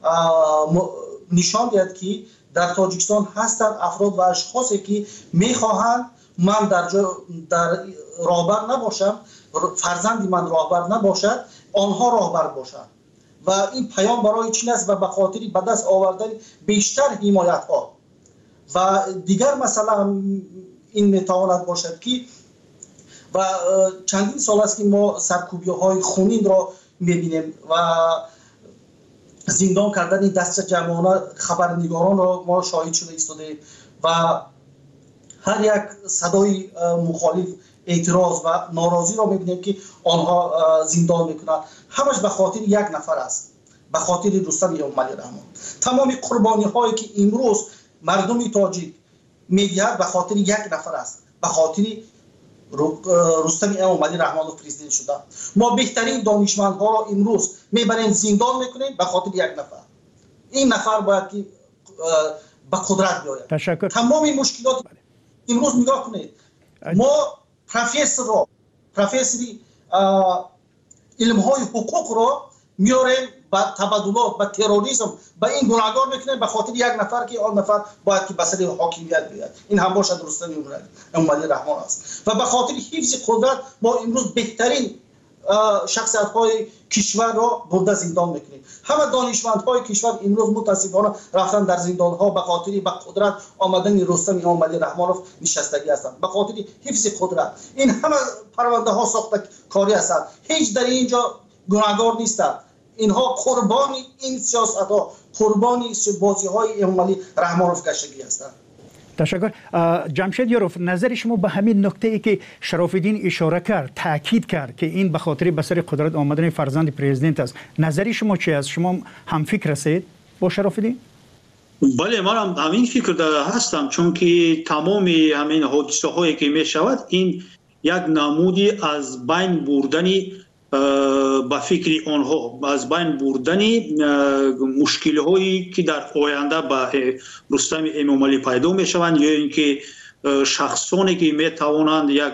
نشان دهد که در تاجیکستان هستند افراد و اشخاصی که میخواهند من در راهبر نباشم، فرزندی من راهبر نباشد، آنها راهبر باشند و این پیام برای چین است و به خاطر به دست آوردن بیشتر حمایت ها و دیگر مثلا این میتواند باشد که و چندین سال است که ما سرکوبی های خونین را میبینیم و زندان کردن دست جمعانه خبرنگاران را ما شاهد شده ایستاده و هر یک صدای مخالف اعتراض و ناراضی را میبینیم که آنها زندان میکنند. همش به خاطر یک نفر است، به خاطر رستم یومعلی رحمان. تمام قربانی هایی که امروز مردم تاجیک میدهد به خاطر یک نفر است، به خاطر رستم امامعلی رحمانوف پرزیدنت شدن. ما بهترین دانشمندها را امروز میبریم زندان میکنیم به خاطر یک نفر. این نفر باید که به قدرت بیاید. تشکر. تمام مشکلات امروز نگاه کنید. ما پروفسوری علم‌های حقوق را میاریم با تبادلات با تروریسم با این گناهکار میکنیم به خاطر یک نفر که آن نفر باید که به سر حاکمیت بیاد. این هم باشد رستم امامعلی رحمان است و به خاطر حفظ قدرت ما امروز بهترین شخصیت‌های کشور را برده زندان میکنیم. همه دانشمندهای کشور امروز متاسفانه رفتن در زندان‌ها به خاطر به قدرت آمدن رستم امامعلی رحمانوف نشستگی هستند، به خاطر حفظ قدرت. این همه پرونده ها ساخته کاری هستند، هیچ در اینجا گناهکار نیستند. اینها قربانی این سیاست‌ها، قربانی بازی‌های امامعلی رحمانوف گشتگی هستند. تشکر. جمشید یاروف، نظر شما به همین نکته ای که شراف‌الدین اشاره کرد، تاکید کرد که این به خاطر به سر قدرت آمدن فرزند پرزیدنت است، نظر شما چی است؟ شما هم فکر هستید با شراف‌الدین؟ بله، من هم همین فکر هستم، چون که تمام همین حادثه هایی که می شود این یک نمودی از بین بردنی با فکر آنها، از بین بردنی مشکل هایی که در آینده با رستم امامعلی پیدا می شوند، یا اینکه شخصانی که می توانند یک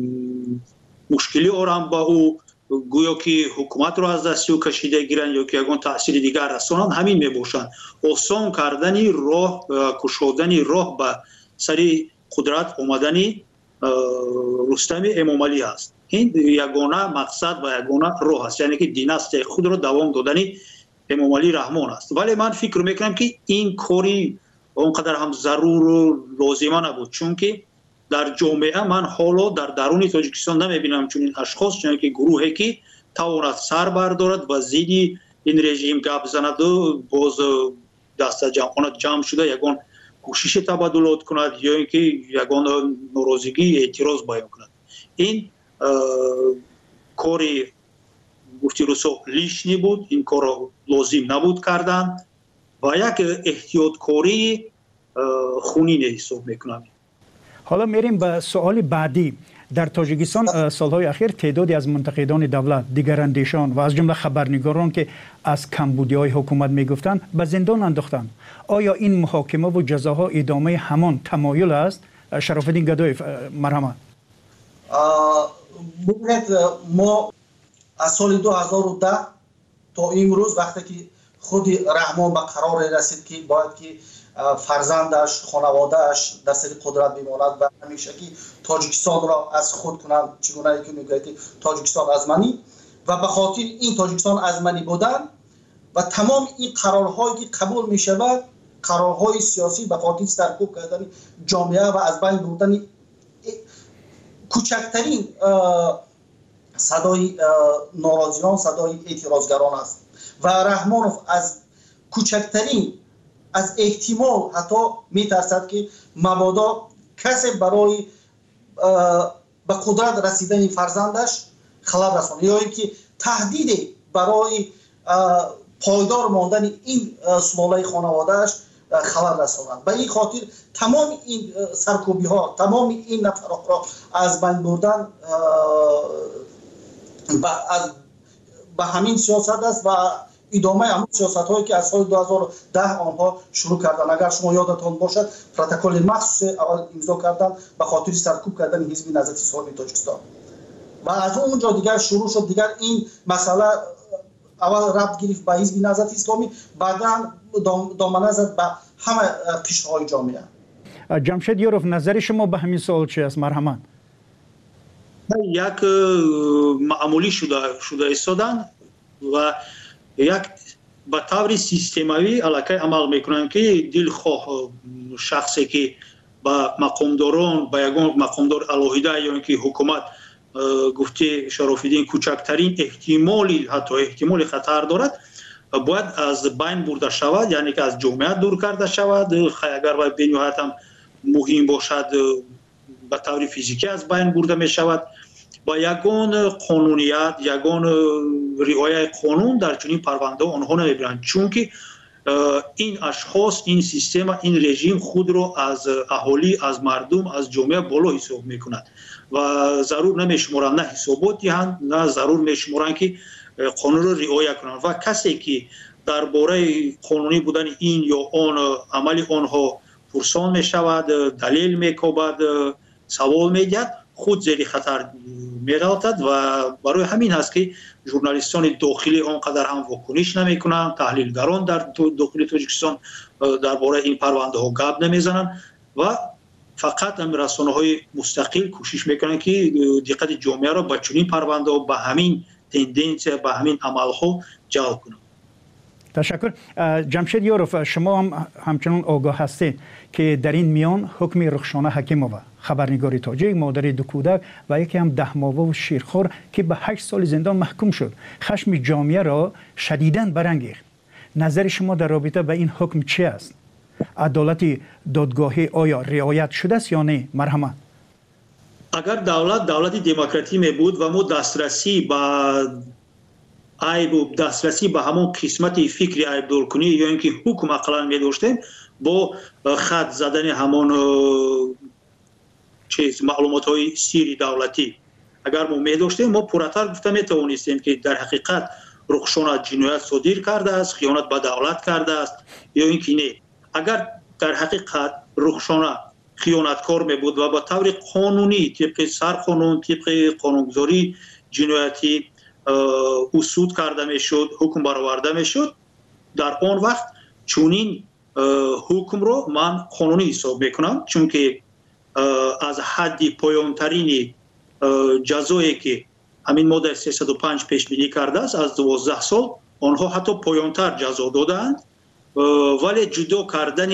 مشکلی آرام با او گویا که حکومت را از دست او کشیده گیرند یا که یگان تاثیر دیگر رسانند، همین می باشند. آسان کردنی راه، کشودنی راه به سری قدرت آمدنی رستم امامعلی است. این یگانه مقصد و یگانه راه است، یعنی که دیناستی خود را دوام دادنی امامعلی رحمان است. ولی من فکر میکنم که این کاری اونقدر هم ضرور و لازمه نبود، چون که در جامعه من حالا در درون تاجیکستان نمیبینم چون این اشخاص، چون که گروهی که تواند سر بردارد و زیدی این رژیم گپ زند و باز دست جمع شده یگان کوشش تبادلات کند یا اینکه یگان ناراضگی اعتراض بیان کند. این کاری گفتی روسو لیشنی بود، این کار را لازم نبود کردن و یک احتیاط کاری خونین حساب میکنم. حالا میریم به سوال بعدی. در تاجیکستان سالهای اخیر تعدادی از منتقدان دولت، دیگراندیشان و از جمله خبرنگاران که از کمبودی‌های حکومت میگفتند به زندان انداختند. آیا این محاکمه و جزاها ادامه همان تمایل است؟ شراف‌الدین گدایف، مرحمت. ما از سال 2010 تا امروز وقتی که خود رحمان به قرار رسید که باید که فرزندش، خانوادهش در سر قدرت بماند و همیشه که تاجیکستان را از خود کنند، چگونه که میگوید که تاجیکستان از منی، و به خاطر این تاجیکستان از منی بودن و تمام این قرارهایی که قبول می شود، قرارهای سیاسی به خاطر سرکوب کردن جامعه و از بین بردن کوچکترین صدای ناراضیان، صدای اعتراضگران است و رحمانوف از کوچکترین از احتمال حتی میترسد که مبادا کسی برای به قدرت رسیدن فرزندش خلل رساند یا اینکه تهدید برای پایدار ماندن این سلاله خانوادهش خلل رساند. به این خاطر تمام این سرکوبی ها، تمام این نفرات را از بین بردن به همین سیاست است و ادامه همون سیاست هایی که از سال 2010 آنها شروع کردن. اگر شما یادتان باشد پروتکل مخصوص اول امضا کردن به خاطر سرکوب کردن حزب نهضت اسلامی تاجیکستان و از اونجا دیگر شروع شد. دیگر این مسئله اول ربط گرفت به حزب نهضت اسلامی، بعدا دامنه زد به همه قشرهای جامعه. جمشید یاروف، نظر شما به همین سوال چی است؟ مرحمت. یک معمولی شده ایستادن و یک به طور سیستماوی علاقه عمل میکنن که دلخواه شخصی که با مقامداران، با یگان مقامدار علاهیده یا اینکه حکومت گفته شراف‌الدین کوچکترین احتمالی، حتی احتمال خطر دارد، باید از بین برده شود، یعنی که از جامعه دور کرده شود. اگر باید بنیهایت هم مهم باشد به طور فیزیکی از بین برده می شود. با یگان قانونیت، یگان رعایت قانون در چنین پرونده آنها نمیبرند، چون که این اشخاص، این سیستم، این رژیم خود رو از اهالی، از مردم، از جامعه بالا حساب میکند و ضرور نمیشمارند، نه حسابات دهند، نه ضرور میشمارند که قانون رو رعایت کنند و کسی که درباره قانونی بودن این یا آن عمل آنها پرسان میشود، دلیل میکوبد، سوال میگرد، خود زیر خطر می‌افتد و برای همین هست که ژورنالیستان داخلی آنقدر هم واکنش نمی‌کنند، تحلیلگران در داخل تاجیکستان درباره این پرونده ها گپ نمیزنند و فقط هم رسانه‌های مستقل کوشش میکنند که دقت جامعه را به چنین پرونده ها، به همین تندنس، به همین عمل‌ها جلب کنند. تشکر. جمشید یاروف، شما هم همچنان آگاه هستید که در این میان حکم رخشانه حکیمووا، خبرنگار تاجیک، مادر دو کودک و یکی هم 10 ماهه و شیرخوار که به 8 سال زندان محکوم شد، خشم جامعه را شدیداً برانگیخت. نظر شما در رابطه با این حکم چی است؟ عدالت دادگاهی آیا رعایت شده است یا نه؟ مرحمت. اگر دولت دموکراتی می بود و ما دسترسی به عیب و دسترسی به همون قسمت فکری عیب دور کنی یا اینکه حکم اقلا می داشتیم، با خط زدن همون معلومات های سیری دولتی اگر ما می داشتیم، ما پورتر گفته می توانستیم که در حقیقت رخشانه جنایت صادر کرده است، خیانت به دولت کرده است یا اینکه نه. اگر در حقیقت رخشانه خیانتکار می بود و با طور قانونی طبق سرقانون، طبق قانونگذاری جنایتی اصول کرده می شد، حکم برآورده می شد، در آن وقت چونین حکم رو من قانونی حساب میکنم، چون که از حد پایانترین جزایی که همین ماده 305 پیش بینی کرده است از 12 سال، آنها حتی پایانتر جزا دادند، ولی جدا کردن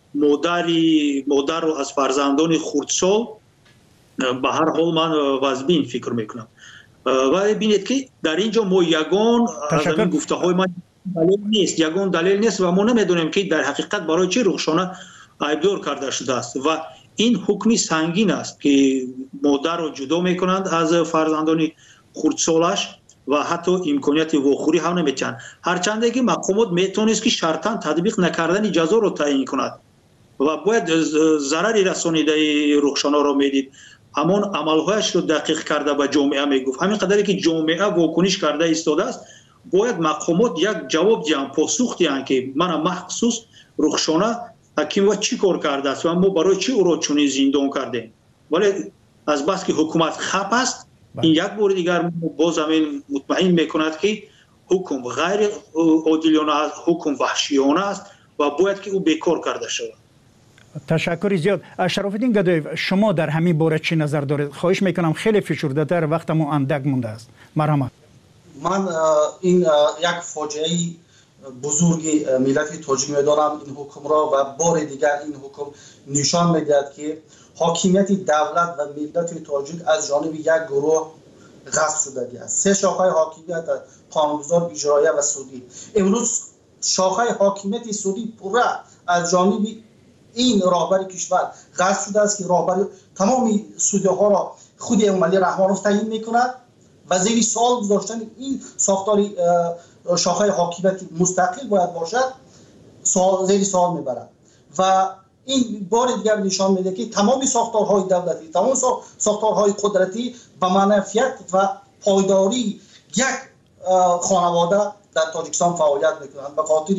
مادر رو از فرزندان خردسال به هر حال من واجبین فکر میکنم. و ببینید که در اینجا ما یگان از این گفته های من دلیل نیست و ما نمیدونیم که در حقیقت برای چه رخشانه عیبدار کرده شده است و این حکمی سنگین است که مادر رو جدا میکنند از فرزندان خردسالش و حتی امکانیت واخوری هم نمیتونند، هرچند که مقامات میتونست که شرطاً تطبیق نکردن جزا رو تعیین کند و باید ضرری رسانیده رخشانه رو میدید، همون عملهایش رو دقیق کرده به جامعه میگفت. همین قدری که جامعه واکنش کرده ایستاده است، باید مقامات یک جواب دیدن، پاسخ دیدن که من مخصوص رخشانه حکیم و چی کار کرده است و ما برای چی او را چنین زندان کردیم. ولی از بس که حکومت خپ است، این یک بار دیگر باز همین مطمئن میکند که حکم غیر عادلانه است، حکم وحشیانه است و باید که او بیکار کرده شود. تشکر زیاد. شرافالدین گدایف، شما در همین باره چی نظر دارید؟ خواهش میکنم خیلی فشرده تر، وقتمون اندک مونده است. مرحمت. من این یک فاجعه بزرگی ملت تاجیک میدانم این حکم را و بار دیگر این حکم نشان میدهد که حاکمیت دولت و ملت تاجیک از جانب یک گروه غصب شده است. 3 شاخه حاکمیت، قانونگذار، اجرایی و سودی. امروز شاخه حاکمیت سودی پوره از جانب این راهبر کشور غصب شده است که راهبر تمام سودی ها را خود امامعلی رحمانوف تعیین میکند و زیر سوال گذاشتن این ساختاری شاخه حاکمیت مستقل باید باشد زیر سوال میبرد و این بار دیگر نشان میده که تمام ساختارهای دولتی، تمام ساختارهای قدرتی به منفعت و پایداری یک خانواده در تاجیکستان فعالیت میکنند به خاطر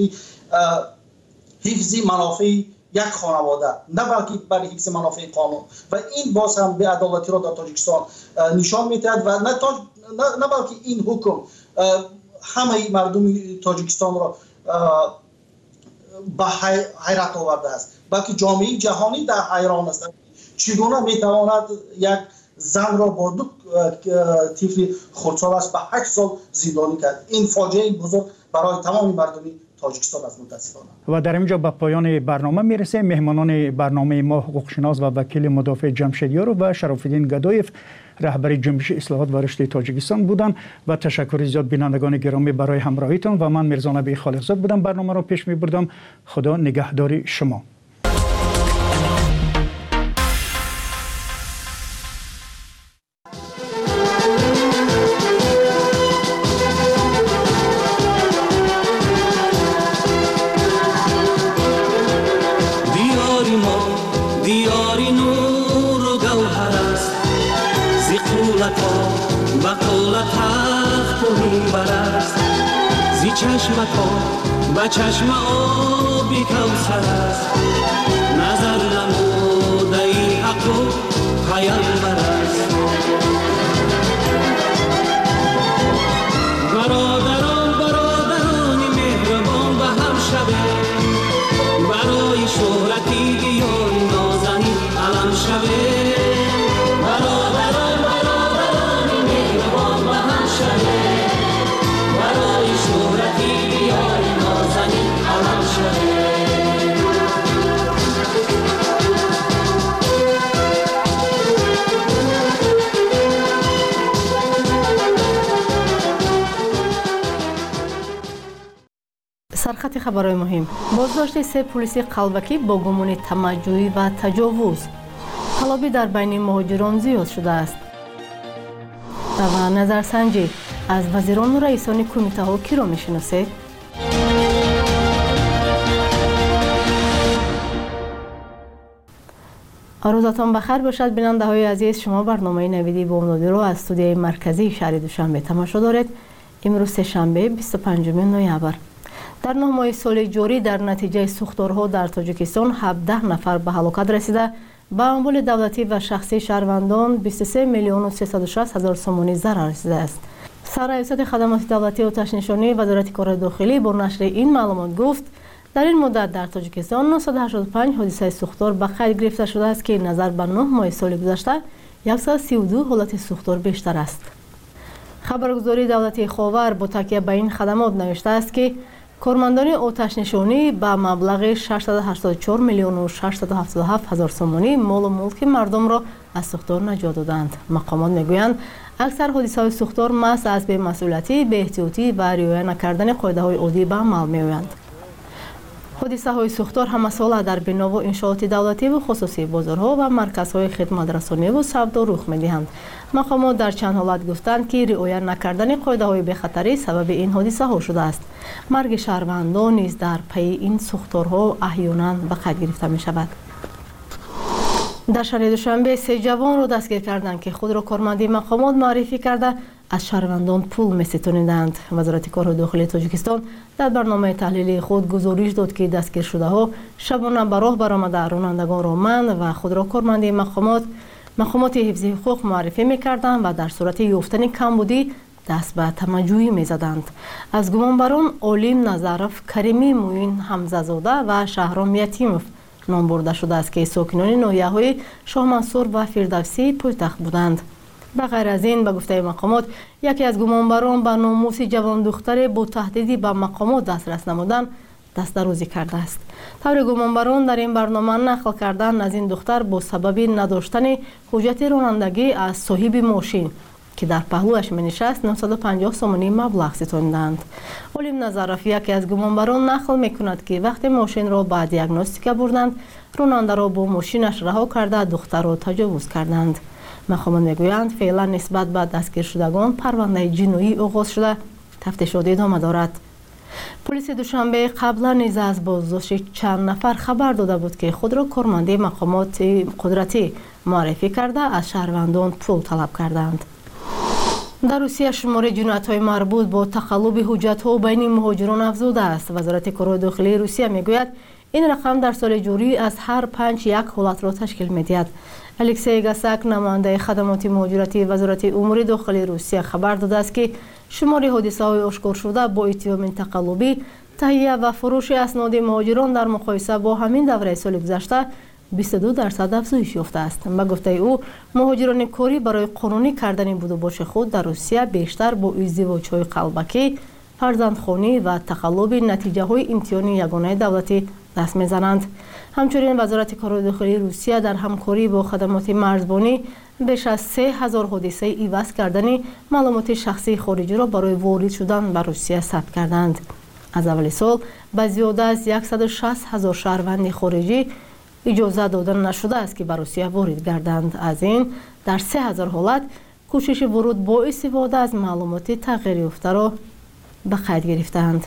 حفظ منافع یک خانواده، نه بلکه برای حفظ منافع قانون و این باز هم به عدالتی را در تاجیکستان نشان میدهد و نه بلکه این حکم همه مردم تاجیکستان را به حیرت آورده است، بلکه جامعه جهانی در حیران است چگونه میتواند یک زن را با 2 طفل خردسالش به 8 سال زندانی کرد. این فاجعه بزرگ برای تمام مردم تاجیکستان است متاسفانه. و در اینجا به پایان برنامه میرسه. مهمانان برنامه ما حقوقشناس و وکیل مدافع جمشید یاروف و شرافالدین گدایف رهبر جنبش اصلاحات و رشد تاجیکستان بودند و تشکر زیاد بینندگان گرامی برای همراهیتان و من میرزا نبی خالقزاد بودم برنامه را پیش میبردم. خدا نگهدار شما. چشمت به چشم آبی کوثر است نظر نموده ای حق و پیامبر است برادرانی مهربان به هم شوه برای شهرتی دیار نازنین علم شوه سرخط خبرهای مهم. بازداشت سه پلیس قلبکی با گمان تمجوی و تجاوز. خلابی در بین مهاجران زیاد شده است. و نظرسنجی از وزیران و رئیسان کمیته ها کی را میشناسید؟ روزتان بخیر باشد بیننده های عزیز. شما برنامه نویدی بامدادی را از استودیوی مرکزی شهر دوشنبه تماشا دارید. امروز سه‌شنبه 25 نوامبر. در 9 ماه سال جاری در نتیجه سوختارها در تاجیکستان 17 نفر به هلاکت رسیده. به اموال دولتی و شخصی شهروندان 23 میلیون و 360 هزار سومانی ضرر رسیده است. سرایست خدمات دولتی آتش نشانی وزارت کار داخلی با نشر این معلومات گفت در این مدت در تاجیکستان 985 حادثه سوختار به قید گرفته شده است که نظر به 9 ماه سال گذشته 132 حالت سوختار بیشتر است. خبرگزاری دولتی خاور با تکیه به این خدمات نوشته است که کارمندان آتش نشانی به مبلغ 684 میلیون و 677 هزار سومانی مال و ملک مردم را از سوختار نجات دادند. مقامات میگویند اکثر حادثه‌های سوختار محض از بی‌مسئولیتی، بی‌احتیاطی و رعایت نکردن قاعده‌های عادی به عمل می‌آیند. حادثه‌های سوختار همساله در بنا و انشاءات دولتی و خصوصی بازارها و مرکزهای خدمت رسانی و سودا رخ می‌دهند. مقامات در چند حالت گفتند که رعایت نکردن قاعده‌های بی‌خطری سبب این حادثه‌ها شده است. مرگ شهروندان نیز در پی این سوختارها احیانا به قید گرفته می‌شود. در شهر دوشنبه 3 جوان را دستگیر کردند که خود را کارمندی مقامات معرفی کرده از شهروندان پول می‌ستانیدند. وزارت کار داخلی تاجیکستان در برنامه تحلیلی خود گزارش داد که دستگیر شده ها شبانه به راه برآمده رانندگان را منع و خود را کارمندی مقامات حفظ حقوق معرفی می‌کردند و در صورت یافتن کمبودی دست به تمجویی می‌زدند. از گمانبران علیم نظرف، کریمی موین حمزه‌زاده و شهرام یتیموف نام برده شده است که ساکنان ناحیه‌های شاه منصور و فردوسی پایتخت بودند. به غیر از این به گفته مقامات یکی از گمانبران به ناموس جوان دختر با تهدیدی به مقامات دسترس نمودن دست‌درازی کرده است. طور گمانبران در این برنامه نقل کردن از این دختر با سبب نداشتن حجت رانندگی از صاحب ماشین که در پهلوش می‌نشست 950 سومانی مبلغ ستاندند. علیم نظرف یکی از گمانبران نقل می‌کند که وقتی ماشین را به دیاگنوستیک بردند راننده را با ماشینش رها کرده دختر را تجاوز کردند. مقامات میگویند فعلا نسبت به دستگیر شدگان پرونده جنایی آغاز شده تفتیشات ادامه دارد. پلیس دوشنبه قبلا نیز از بازداشت چند نفر خبر داده بود که خود را کارمندی مقامات قدرتی معرفی کرده از شهروندان پول طلب کردند. در روسیه شمار جنایت‌های مربوط با تقلب حجت‌ها بین مهاجران افزوده است. وزارت کار داخلی روسیه میگوید این رقم در سال جاری از هر 5 یک حالت را تشکیل می‌دهد. الکسی گاساک نماینده خدمات مهاجرتی وزارت امور داخلی روسیه خبر داده است که شمار حادثه‌های آشکار شده با اتهام تقلبی، تهیه و فروش اسناد مهاجران در مقایسه با همین دوره سال گذشته 22% افزایش یافته است. به گفته او مهاجران کاری برای قانونی کردن بود و باش خود در روسیه بیشتر با ازدواج‌های قلبکی، فرزندخوانی و تقلب نتیجه‌های امتحان یگانه دولتی دست می‌زنند. همچنین وزارت کار داخلی روسیه در همکاری با خدمات مرزبانی بیش از 3000 حادثه عوض کردن معلومات شخصی خارجی را برای وارد شدن به روسیه ثبت کردند. از اول سال به زیاده از 160,000 شهروند خارجی اجازه داده نشده است که به روسیه وارد گردند. از این در 3000 حالت کوشش ورود با استفاده از معلومات تغییر یافته را به قید گرفتند.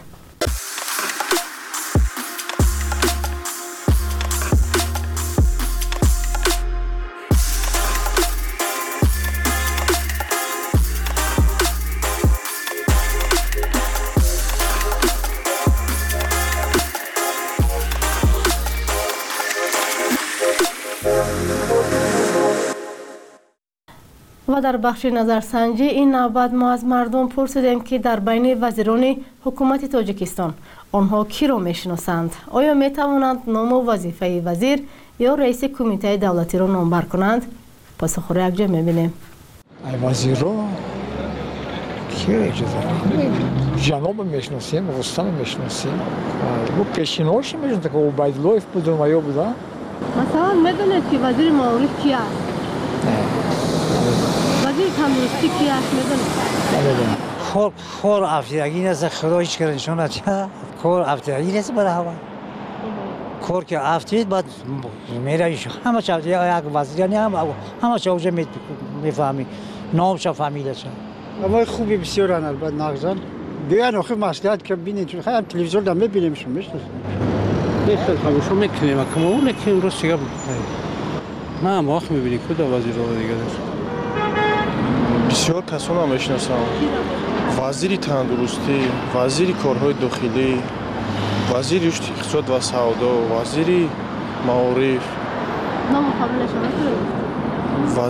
و در بخش نظرسنجی این نوبت ما از مردم پرسیدیم که در بین وزیران حکومت تاجیکستان آنها کی را میشناسند؟ آیا می توانند نام و وظیفه وزیر یا رئیس کمیته دولتی را نامبر کنند؟ پاسخ را یکجا میبینیم. وزیرا کی جناب میشناسیم، رستم میشناسیم و پیشینه‌اش میشناسیم که عبیدالله بودن بوده. مثلا میدونید که وزیر معارف کی است؟ وزیر تندرستی کی است میدونید؟ کار افتادگی نیست، خدا هیچ کار نشون نده. کار افتادگی نیست برای هوا. کار که افتید بعد میره همه چیز یک وزیر همه چیز میفهمی، نامش فهمیدش. اما خوبی بسیار البته نگذار. بیان آخر مسئله که ببینید چون خیلی تلویزیون دم میبینیمشون میشناسیم. خیلی خاموش میکنیم که ما اون که امروز چیکار ما هم وقت میبینیم کد وزیر رو دیگه داشت. بسیار کسان هم میشناسم. وزیر تندرستی، وزیر کارهای داخلی، وزیر رشد اقتصاد و سودا، وزیر معارف. نام قابل شما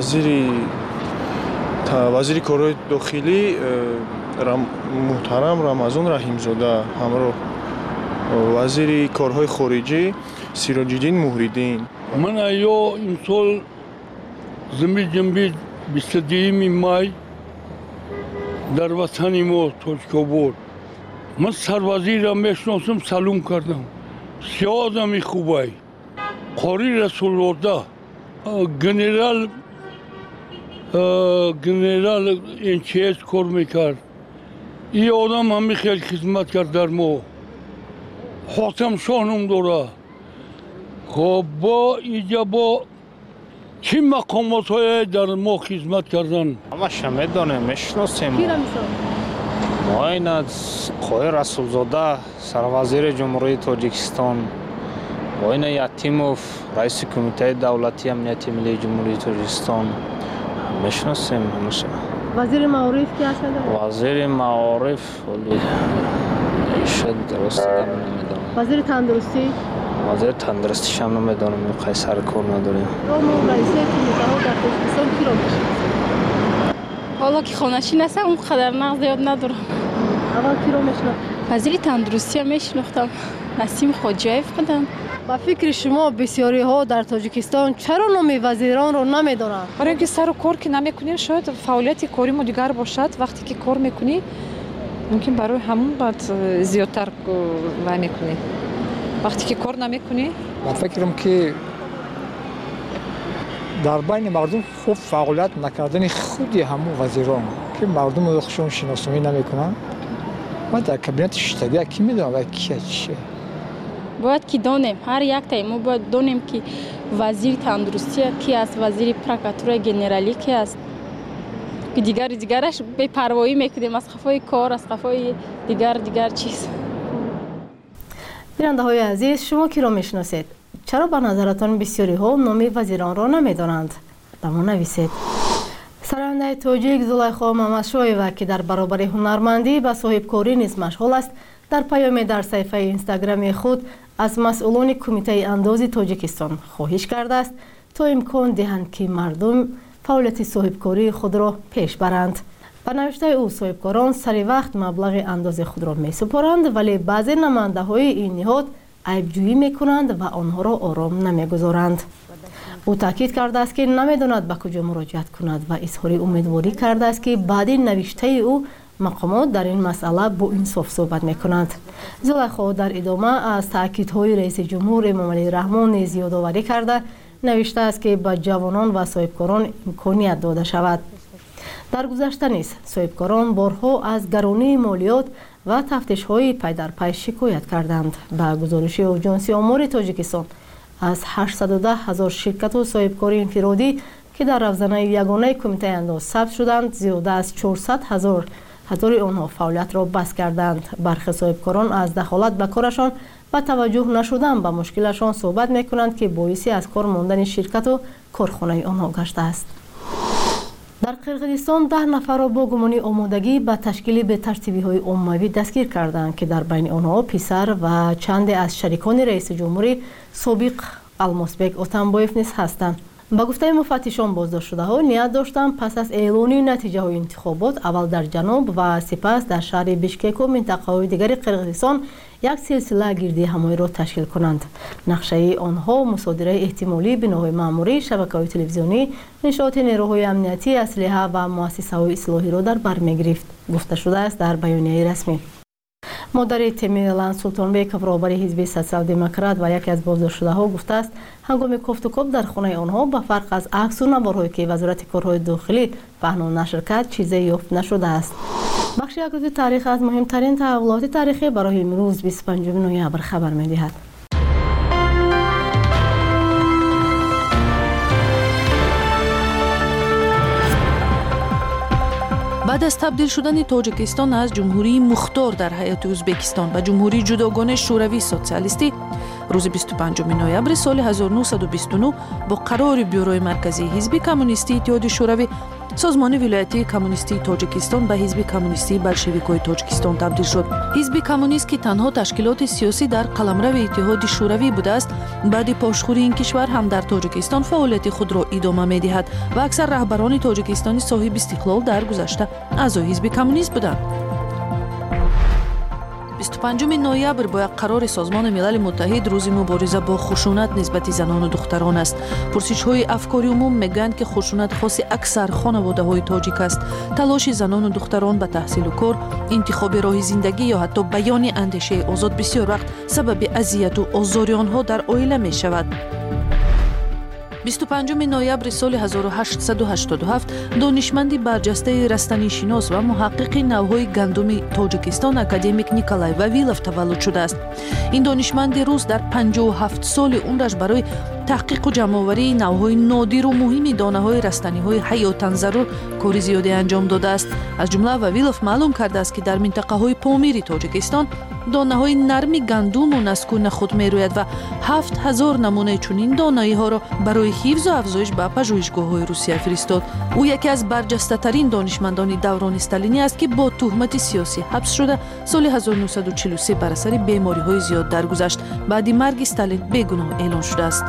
وزیر کارهای داخلی محترم رمضان رحیمزاده همراه وزیر کارهای خارجی سیراج‌الدین مهریدین. من ایا امسال زمین جنبی 22 مای در وطن ما تاجیک‌آباد من سروزیر را میشناسم، سلام کردم. سیاه آدمی خوبه، قاری رسول‌الله، گنرال این چیز کار میکرد. این آدم همی خیلی خدمت کرد در ما. خاتم شاهنم داره. خب با اینجا با چی مقامات های در ما خدمت کردن؟ همه شما دانه میشناسیم. کی را میشناسیم؟ ما این از قای رسولزاده سروزیر جمهوری تاجیکستان، با این یتیموف رئیس کمیته دولتی امنیت ملی جمهوری تاجیکستان میشناسیم همشه. وزیر معارف کی هست؟ وزیر معارف ولی شد درست نمیدونم. وزیر تندرستی؟ وزیر تندرستی هم نمیدونم، قیصر کار نداریم. نام رئیس کمیته ها در تاجیکستان کی را میشناسید؟ حالا که خانه‌شین هستم اون قدر نقد زیاد ندارم. اول کی را میشناسید؟ وزیر تندرستی هم میشناختم، نسیم خواجه‌ایف بودن. با فکر شما بسیاری ها در تاجیکستان چرا نام وزیران رو نمیدونن؟ برای اینکه سر و کار که نمیکنیم شاید فعالیت کاری ما دیگر باشد. وقتی که کار میکنی ممکن برای همون بعد زیادتر نمیکنی. وقتی که کار نمیکنی من فکرم که در بین مردم خوب فعالیت نکردن خودی همون وزیران که مردم رو خودشون شناسایی نمیکنن و در کابینت شتابی کی میدونه و کی چیه. باید که دانیم، هر یک تایم ما باید دانیم که وزیر تندرستی کی است، وزیر پرکاتور گنرالی کی است، که دیگرش به پروایی میکنیم از خفای کار، از خفای دیگر چیز. بیننده های عزیز، شما کی را میشناسید؟ چرا به نظرتان بسیاری ها نام وزیران را نمیدانند؟ دما نویسید. سرانده تاجیک زلیخا ممشویوا که در برابر هنرمندی و صاحبکاری نیز مشغول است، در پیامی در صفحه اینستاگرامی خود از مسئولان کمیته انداز تاجیکستان خواهش کرده است تا امکان دهند که مردم فعالیت صاحبکاری خود را پیش برند. به نوشته او صاحبکاران سری وقت مبلغ انداز خود را می سپارند، ولی بعضی نماینده های این نهاد عیبجویی می کنند و آنها را آرام نمی گذارند. او تاکید کرده است که نمیداند به کجا مراجعت کند و اظهار امیدواری کرده است که بعد نوشته او مقامات در این مسئله با انصاف صحبت میکنند. زلیخا در ادامه از تاکیدهای رئیس جمهور امام علی رحمان نیز یادآوری کرده نوشته است که به جوانان و صاحبکاران امکانیت داده شود. در گذشته نیز صاحبکاران بارها از گرانی مالیات و تفتیش‌های پی در پی شکایت کردند. به گزارش آژانس آمار تاجیکستان از 810,000 شرکت و صاحبکار انفرادی که در روزنامه یگانه کمیته انداز ثبت شدند، زیاده از 400,000 آنها فعالیت را بس کردند. برخی صاحبکاران از دخالت به کارشان و توجه نشدن به مشکلشان صحبت میکنند که باعثی از کار ماندن شرکت و کارخانه آنها گشته است. در قرقیزستان 10 نفر را با گمانی آمادگی به تشکیل به ترتیبی های عمومی دستگیر کردند که در بین آنها پسر و چند از شریکان رئیس جمهوری سابق الماسبک اتنبایف نیز هستند. با گفته مفتشان بازداشت شده ها نیت داشتند پس از اعلان نتیجه های انتخابات اول در جنوب و سپس در شهر بیشکک و منطقه های دیگر قرقیزستان یک سلسله گردی همایی را تشکیل کنند. نقشه آنها مصادره احتمالی بناهای ماموری، شبکه‌های تلویزیونی، انشاءات نیروهای امنیتی، اسلحه و مؤسسه‌های اصلاحی را در بر می‌گرفت، گفته شده است در بیانیه رسمی. مادر تیمیلان سلطانبیک رهبر حزب سوسیال دموکرات و یکی از بازداشت‌شده‌ها گفته است هنگام گفت و گفت در خانه آنها به فرق از عکس و نوارهایی که وزارت کارهای داخلی پهنان نشر کرد چیزی یافت نشده است. بخش یک روز تاریخ از مهمترین تحولات تاریخی برای امروز 25 نوامبر خبر می‌دهد. بعد از تبدیل شدن تاجیکستان از جمهوری مختار در هیئت ازبکستان به جمهوری جداگانه شوروی سوسیالیستی روز 25 نوامبر سال 1929 با قرار بیوروی مرکزی حزب کمونیستی اتحاد شوروی سازمان ولایتی کمونیستی تاجیکستان به حزب کمونیستی بلشویکای تاجیکستان تبدیل شد. حزب کمونیست که تنها تشکیلات سیاسی در قلمرو اتحاد شوروی بوده است، بعد پاشخوری این کشور هم در تاجیکستان فعالیت خود را ادامه می‌دهد و اکثر رهبران تاجیکستانی صاحب استقلال در گذشته اعضای حزب کمونیست بودند. 25 نوامبر با قرار سازمان ملل متحد روز مبارزه با خشونت نسبت زنان و دختران است. پرسش‌های افکاری عموم میگویند که خشونت خاص اکثر خانواده‌های تاجیک است. تلاش زنان و دختران به تحصیل و کار، انتخاب راه زندگی یا حتی بیان اندیشه آزاد بسیار وقت سبب اذیت و آزار آنها در عائله می‌شود. 25 نوامبر سال 1887 دانشمند برجسته رستنی شناس و محقق نوهای گندم تاجیکستان اکادمیک نیکولای واویلوف تولد شده است. این دانشمند روس در 57 سال عمرش برای تحقیق و جمع‌آوری نوهای نادر و مهم دانه‌های رستنی‌های حیاتاً ضرور کار زیادی انجام داده است. از جمله واویلوف معلوم کرده است که در منطقه‌های پامیر تاجیکستان دانه‌های نرم گندم و نسکو نخود می‌روید و 7000 نمونه چنین دانه‌ها را برای حفظ و افزایش به پژوهشگاه‌های روسیه فرستاد. او یکی از برجسته‌ترین دانشمندان دوران استالینی است که با تهمت سیاسی حبس شده سال 1943 بر اثر بیماری‌های زیاد درگذشت. بعد مرگ استالین بیگناه اعلان شده است.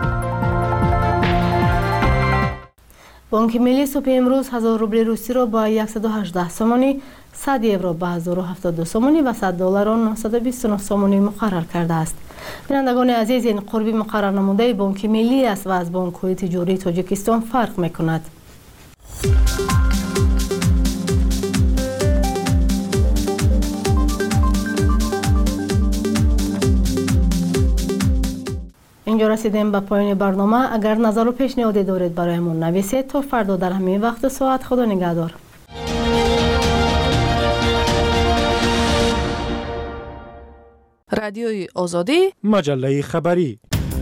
بانک ملی صبح امروز 1000 روبل روسی را با 118 سومانی، 100 یورو با 1072 سومانی و 100 دلار را 929 سومانی مقرر کرده است. بینندگان عزیز، این قربی مقرر نموده بانک ملی است و از بانک‌های تجاری تاجیکستان فرق می‌کند. اینجا رسیدیم به پایان برنامه. اگر نظر و پیشنهادی دارید برایمون نویسید. تا فردا در همین وقت و ساعت خدا نگهدار. رادیوی آزادی، مجله خبری.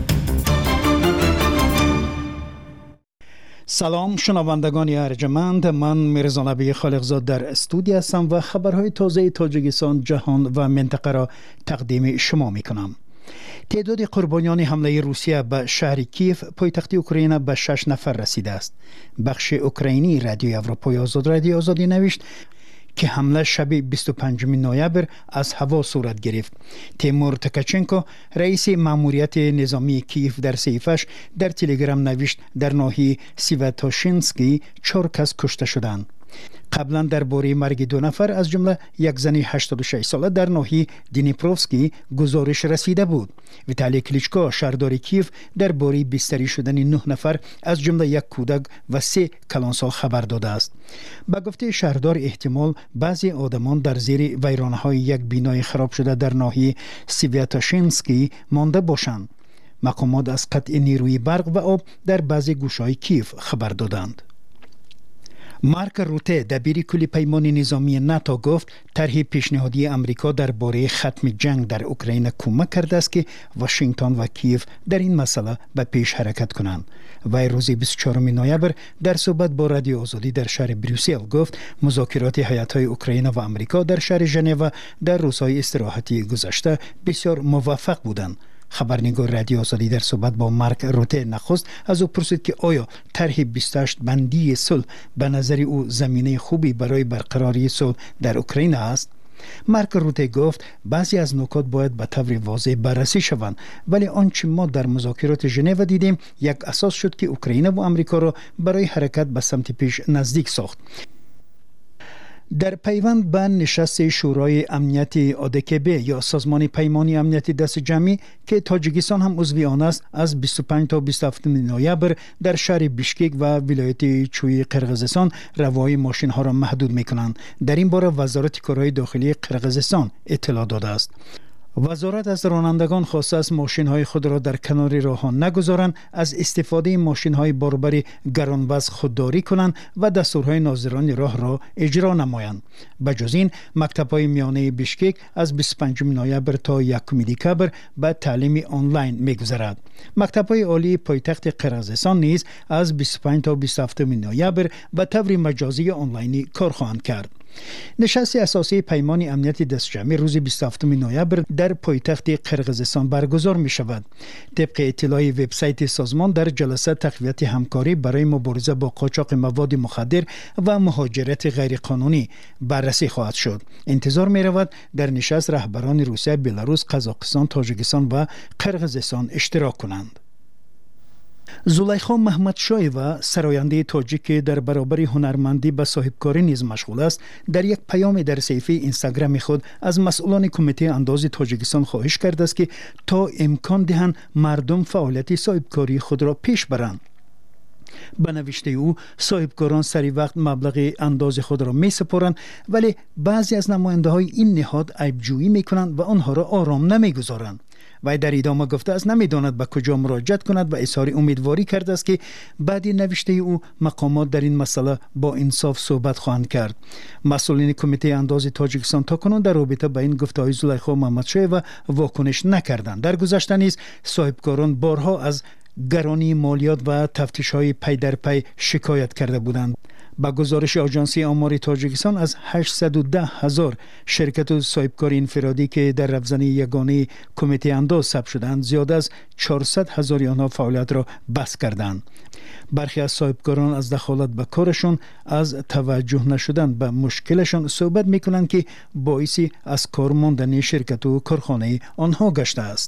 سلام شنوندگان ارجمند، من میرزا نبی خالقزاد در استودیو هستم و خبرهای تازه تاجیکستان، جهان و منطقه را تقدیم شما میکنم. تعداد قربانیان حمله روسیه به شهر کیف پایتخت اوکراین به 6 نفر رسیده است. بخش اوکراینی رادیو اروپای آزاد رادیو آزادی نوشت که حمله شب 25 نوامبر از هوا صورت گرفت. تیمور تکاچنکو رئیس ماموریت نظامی کیف در صحیفه‌اش در تلگرام نوشت در ناحیه سیواتوشینسکی 4 کس کشته شدند. قبلا درباره مرگ 2 نفر از جمله یک زن 86 ساله در ناحیه دینیپروفسکی گزارش رسیده بود. ویتالی کلیچکو شهردار کیف درباره بستری شدن 9 نفر از جمله یک کودک و 3 کلانسال خبر داده است. با گفته شهردار احتمال بعضی آدمان در زیر ویرانه‌های یک بینای خراب شده در ناحیه سیواتوشینسکی مانده باشند. مقامات از قطع نیروی برق و آب در بعضی گوشه‌های کیف خبر دادند. مارک روته دبیر کل پیمان نظامی ناتو گفت طرح پیشنهادی امریکا درباره ختم جنگ در اوکراین کمک کرده است که واشنگتن و کیف در این مسئله به پیش حرکت کنند. وی روز 24 نوامبر در صحبت با رادیو آزادی در شهر بروسل گفت مذاکرات هیات‌های اوکراین و امریکا در شهر ژنو در روزهای استراحتی گذشته بسیار موفق بودند. خبرنگار رادیو آزادی در صحبت با مارک روته نخست از او پرسید که آیا طرح 28 بندی صلح به نظر او زمینه خوبی برای برقراری صلح در اوکراین است؟ مارک روته گفت بعضی از نکات باید به طور واضح بررسی شوند، ولی آنچه ما در مذاکرات ژنو دیدیم یک اساس شد که اوکراین و آمریکا را برای حرکت به سمت پیش نزدیک ساخت. در پیوند به نشست شورای امنیت آدکب یا سازمان پیمانی امنیت دست جمعی که تاجیکستان هم عضو آن است، از 25 تا 27 نوامبر در شهر بیشکک و ولایت چوی قرقیزستان روای ماشین ها را محدود می‌کنند. در این باره وزارت کارهای داخلی قرقیزستان اطلاع داده است. وزارت از رانندگان خواسته است ماشین‌های خود را در کنار راه‌ها نگذارند، از استفاده ماشین‌های باربر گرانوزن خودداری کنند و دستورهای ناظران راه را اجرا نمایند. بجز این، مکتب‌های میانه بیشکک از 25 نوامبر تا 1 دکمبر به تعلیم آنلاین می‌گذرد. مکتب‌های عالی پایتخت قرقیزستان نیز از 25 تا 27 نوامبر به طور مجازی آنلاینی کار خواهند کرد. نشست اساسی پیمان امنیت دست جمعی روز 27 نوامبر در پایتخت قرقیزستان برگزار می شود. طبق اطلاع وبسایت سازمان، در جلسه تقویت همکاری برای مبارزه با قاچاق مواد مخدر و مهاجرت غیرقانونی بررسی خواهد شد. انتظار می رود در نشست رهبران روسیه، بلاروس، قزاقستان، تاجیکستان و قرقیزستان اشتراک کنند. زلیخا محمدشایوا، سراینده تاجیک در برابر هنرمندی به صاحبکاری نیز مشغول است، در یک پیام در صفحه اینستاگرام خود از مسئولان کمیته انداز تاجیکستان خواهش کرده است که تا امکان دهند مردم فعالیت صاحبکاری خود را پیش برند. به نوشته او، صاحبکاران سری وقت مبلغ انداز خود را می سپارند، ولی بعضی از نماینده های این نهاد عیبجویی می کنند و آنها را آرام نمی گذارند. و در ادامه گفته است نمیداند به کجا مراجعت کند و اظهار امیدواری کرده است که بعد نوشته او مقامات در این مسئله با انصاف صحبت خواهند کرد. مسئولین کمیته انداز تاجیکستان تاکنون در رابطه با این گفته‌های زلیخا محمدشایوا واکنش نکردند. در گذشته نیز صاحبکاران بارها از گرانی مالیات و تفتیش‌های پی در پی شکایت کرده بودند. با گزارش آژانس آمار تاجیکستان، از 810,000 شرکت و صاحبکار انفرادی که در رفزن یگانه کمیته انداز ثبت شدند، زیاده از 400,000 آنها فعالیت را بس کردند. برخی از صاحبکاران از دخالت به کارشان، از توجه نشدن به مشکلشان صحبت می‌کنند که باعثی از کار ماندن شرکت و کارخانه آنها گشته است.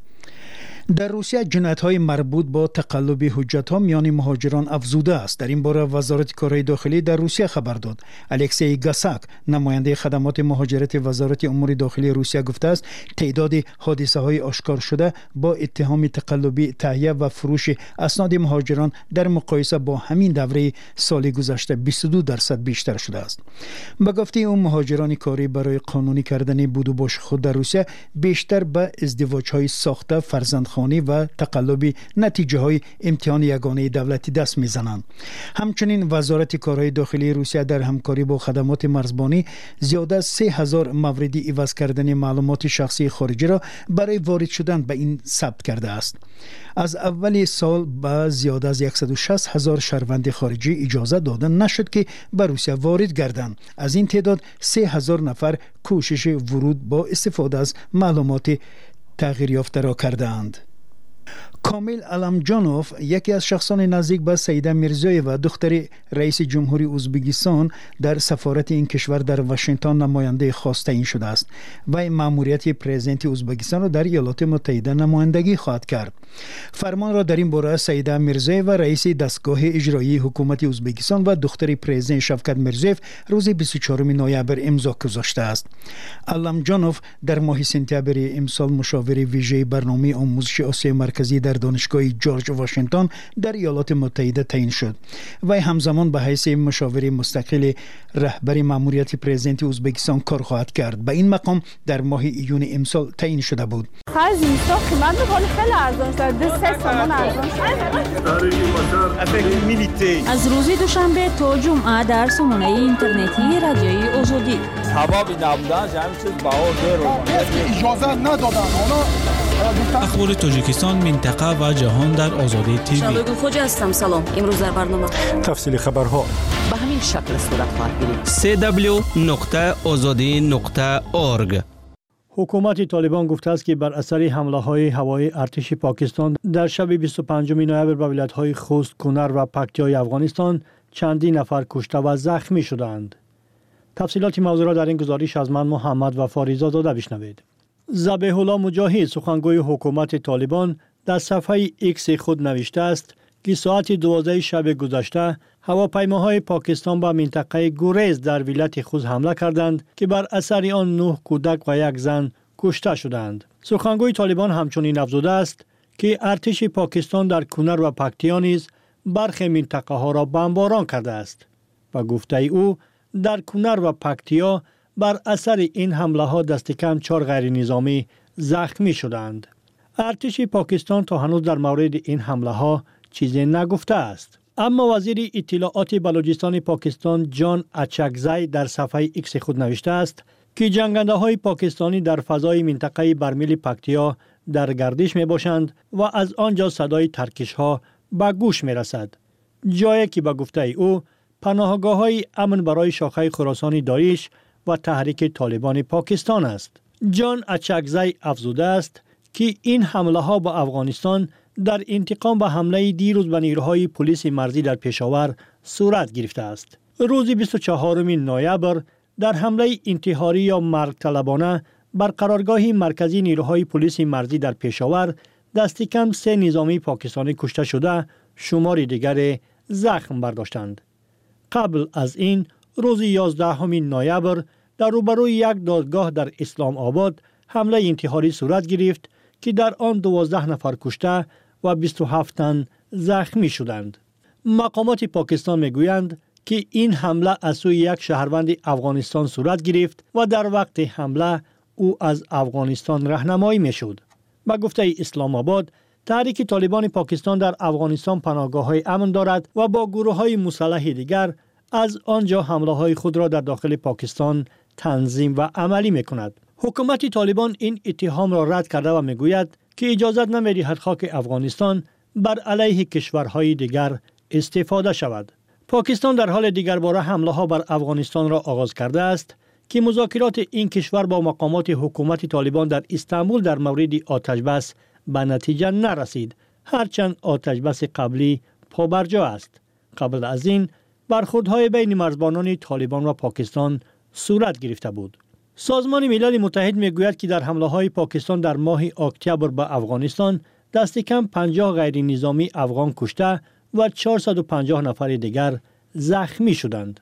در روسیه جنایت‌های مربوط با تقلب حجت‌ها میان مهاجران افزوده است. در این باره وزارت کارهای داخلی در روسیه خبر داد. الکسی گاساک، نماینده خدمات مهاجرت وزارت امور داخلی روسیه، گفته است تعداد حادثه‌های آشکار شده با اتهام تقلبی تهیه و فروش اسناد مهاجران در مقایسه با همین دوره سال گذشته 22% بیشتر شده است. به گفته او، مهاجران کاری برای قانونی کردن بود و باش خود در روسیه بیشتر به ازدواج‌های ساخته، فرزندخوانی و تقلبی نتیجه های امتحان یگانه دولتی دست میزنند. همچنین وزارت کارهای داخلی روسیه در همکاری با خدمات مرزبانی زیاده از 3,000 موردی عوض کردن معلومات شخصی خارجی را برای وارد شدن به این ثبت کرده است. از اول سال به زیاده از 160,000 شهروند خارجی اجازه داده نشد که به روسیه وارد گردند. از این تعداد 3,000 نفر کوشش ورود با استفاده از معلومات تغییر یافته را کردند. کامیل علمجانوف، یکی از شخصان نزدیک به سیده میرزایوا، دختر رئیس جمهوری ازبکستان، در سفارت این کشور در واشنگتن نماینده خاص تعیین شده است و مأموریت پرزیدنت ازبکستان را در ایالات متحده نمایندگی خواهد کرد. فرمان را در این باره سیده میرزایوا، رئیس دستگاه اجرایی حکومت ازبکستان و دختر پرزیدنت شفقت میرزیف، روز 24 نوامبر امضا گذاشته است. علمجانوف در ماه سپتامبر امسال مشاور ویژه برنامه آموزش آسیای مرکزی در دانشگاه جورج واشنگتن در ایالات متحده تعیین شد و همزمان به حیث مشاور مستقل رهبر مأموریت پرزیدنت ازبکستان کار خواهد کرد. به این مقام در ماه ایون امسال تعیین شده بود. از روز دوشنبه تا جمعه در سامانه اینترنتی رادیوی آزادی. اجازه ندادن. اخبار تاجیکستان، منطقه و جهان در آزادی تیوی. شالوی خوجه هستم. سلام. امروز در برنامه تفصیل خبرها به همین شکل صورت خواهد گرفت. www.azadi.org. حکومت طالبان گفته است که بر اثر حمله‌های هوایی ارتش پاکستان در شب 25 نوامبر به ولایت‌های خوست، کنر و پکتیای افغانستان چندین نفر کشته و زخمی شدند. تفصیلات موضوع را در این گزارش از من محمد وفاریزا زاده بشنوید. ذبیح الله مجاهد سخنگوی حکومت طالبان در صفحه ایکس خود نوشته است که ساعت 12 شب گذشته هواپیماهای پاکستان به منطقه گوریز در ولایت خوز حمله کردند که بر اثر آن 9 کودک و 1 زن کشته شدند. سخنگوی طالبان همچنین افزوده است که ارتش پاکستان در کنر و پکتیا نیز برخی منطقه ها را بمباران کرده است و گفته او در کنر و پکتیا بر اثر این حمله ها دست کم 4 غیر نظامی زخمی شدند. ارتش پاکستان تا هنوز در مورد این حمله ها چیزی نگفته است. اما وزیر اطلاعات بلوچستان پاکستان جان اچکزی در صفحه ایکس خود نوشته است که جنگنده های پاکستانی در فضای منطقه برمیل پکتیا در گردش می باشند و از آنجا صدای ترکش ها به گوش می رسد. جایی که به گفته او پناهگاه های امن برای شاخه خراسانی داعش و تحریک طالبان پاکستان است. جان اچکزی افزوده است که این حمله ها به افغانستان در انتقام به حمله دیروز به نیروهای پلیس مرزی در پشاور صورت گرفته است. روز 24 نوامبر در حمله انتحاری یا مرگ طلبانه بر قرارگاه مرکزی نیروهای پلیس مرزی در پشاور دست کم 3 نظامی پاکستانی کشته شده، شماری دیگر زخم برداشتند. قبل از این روز 11 نوامبر در روبروی یک دادگاه در اسلام آباد حمله انتحاری صورت گرفت که در آن 12 نفر کشته و 27 تن زخمی شدند. مقامات پاکستان میگویند که این حمله از سوی یک شهروند افغانستان صورت گرفت و در وقت حمله او از افغانستان راهنمایی میشد. با گفته اسلام آباد، تحریک طالبان پاکستان در افغانستان پناهگاه‌های امن دارد و با گروه‌های مسلح دیگر از آنجا حمله‌های خود را در داخل پاکستان تنظیم و عملی می‌کند. حکومت طالبان این اتهام را رد کرده و میگوید که اجازت نمی‌دهد خاک افغانستان بر علیه کشورهای دیگر استفاده شود. پاکستان در حال دیگرباره حمله‌ها بر افغانستان را آغاز کرده است که مذاکرات این کشور با مقامات حکومت طالبان در استانبول در مورد آتشبس به نتیجه نرسید، هرچند آتشبس قبلی پابرجا است. قبل از این برخوردهای بین مرزبانان طالبان و پاکستان صورت گرفته بود. سازمان ملل متحد میگوید که در حمله‌های پاکستان در ماه اکتبر به افغانستان دست کم 50 غیر نظامی افغان کشته و 450 نفر دیگر زخمی شدند.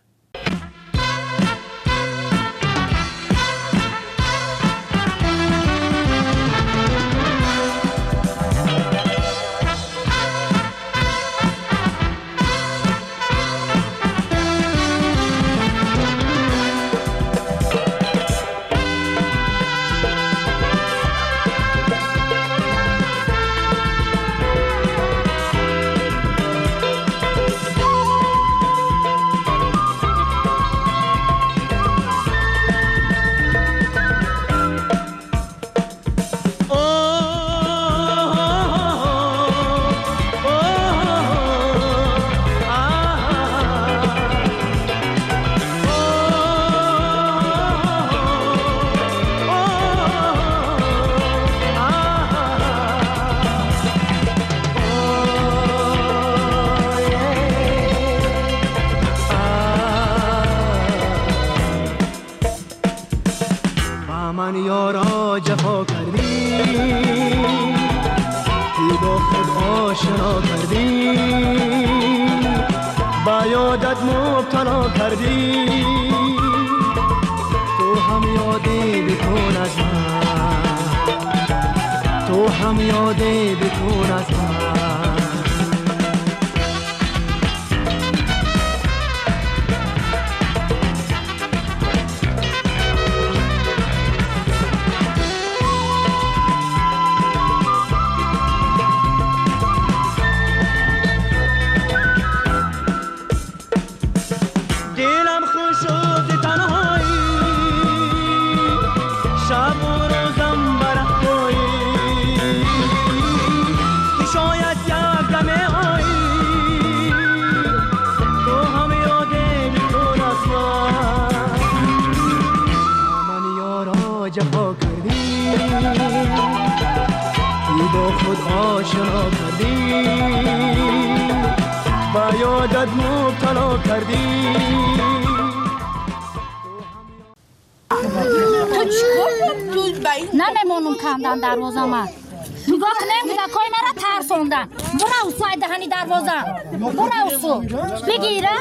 تو چیکار تو نمیمونم کندن دروازه من نگاه کنم کودکای مرا ترسوندن برو اوسو دهنی دروازه برو اوسو بگیره.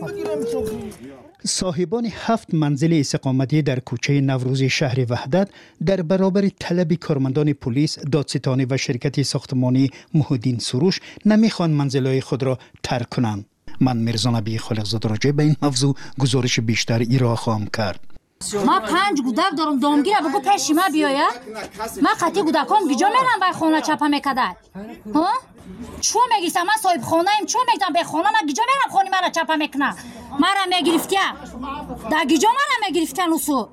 صاحبان 7 منزل استقامتی در کوچه نوروزی شهر وحدت در برابر طلب کارمندان پلیس، دادستانی و شرکت ساختمانی محودین سروش نمیخوان منزلهای خود را ترک کنند. من میرزا نبی خالقزاده راجع به این موضوع گزارش بیشتر ایرا خواهم کرد. ما 5 کودک دارم دامگیر بگو پیش ما بیاید ما قطعی کودکام گیجا میرم بای خانه چپا میکدد ها چون میگیسم من صاحب خانه ایم چون میگم به خانه من گیجا میرم خانه مرا چپا میکنه مرا میگرفتی در گیجا مرا میگرفتن اوسو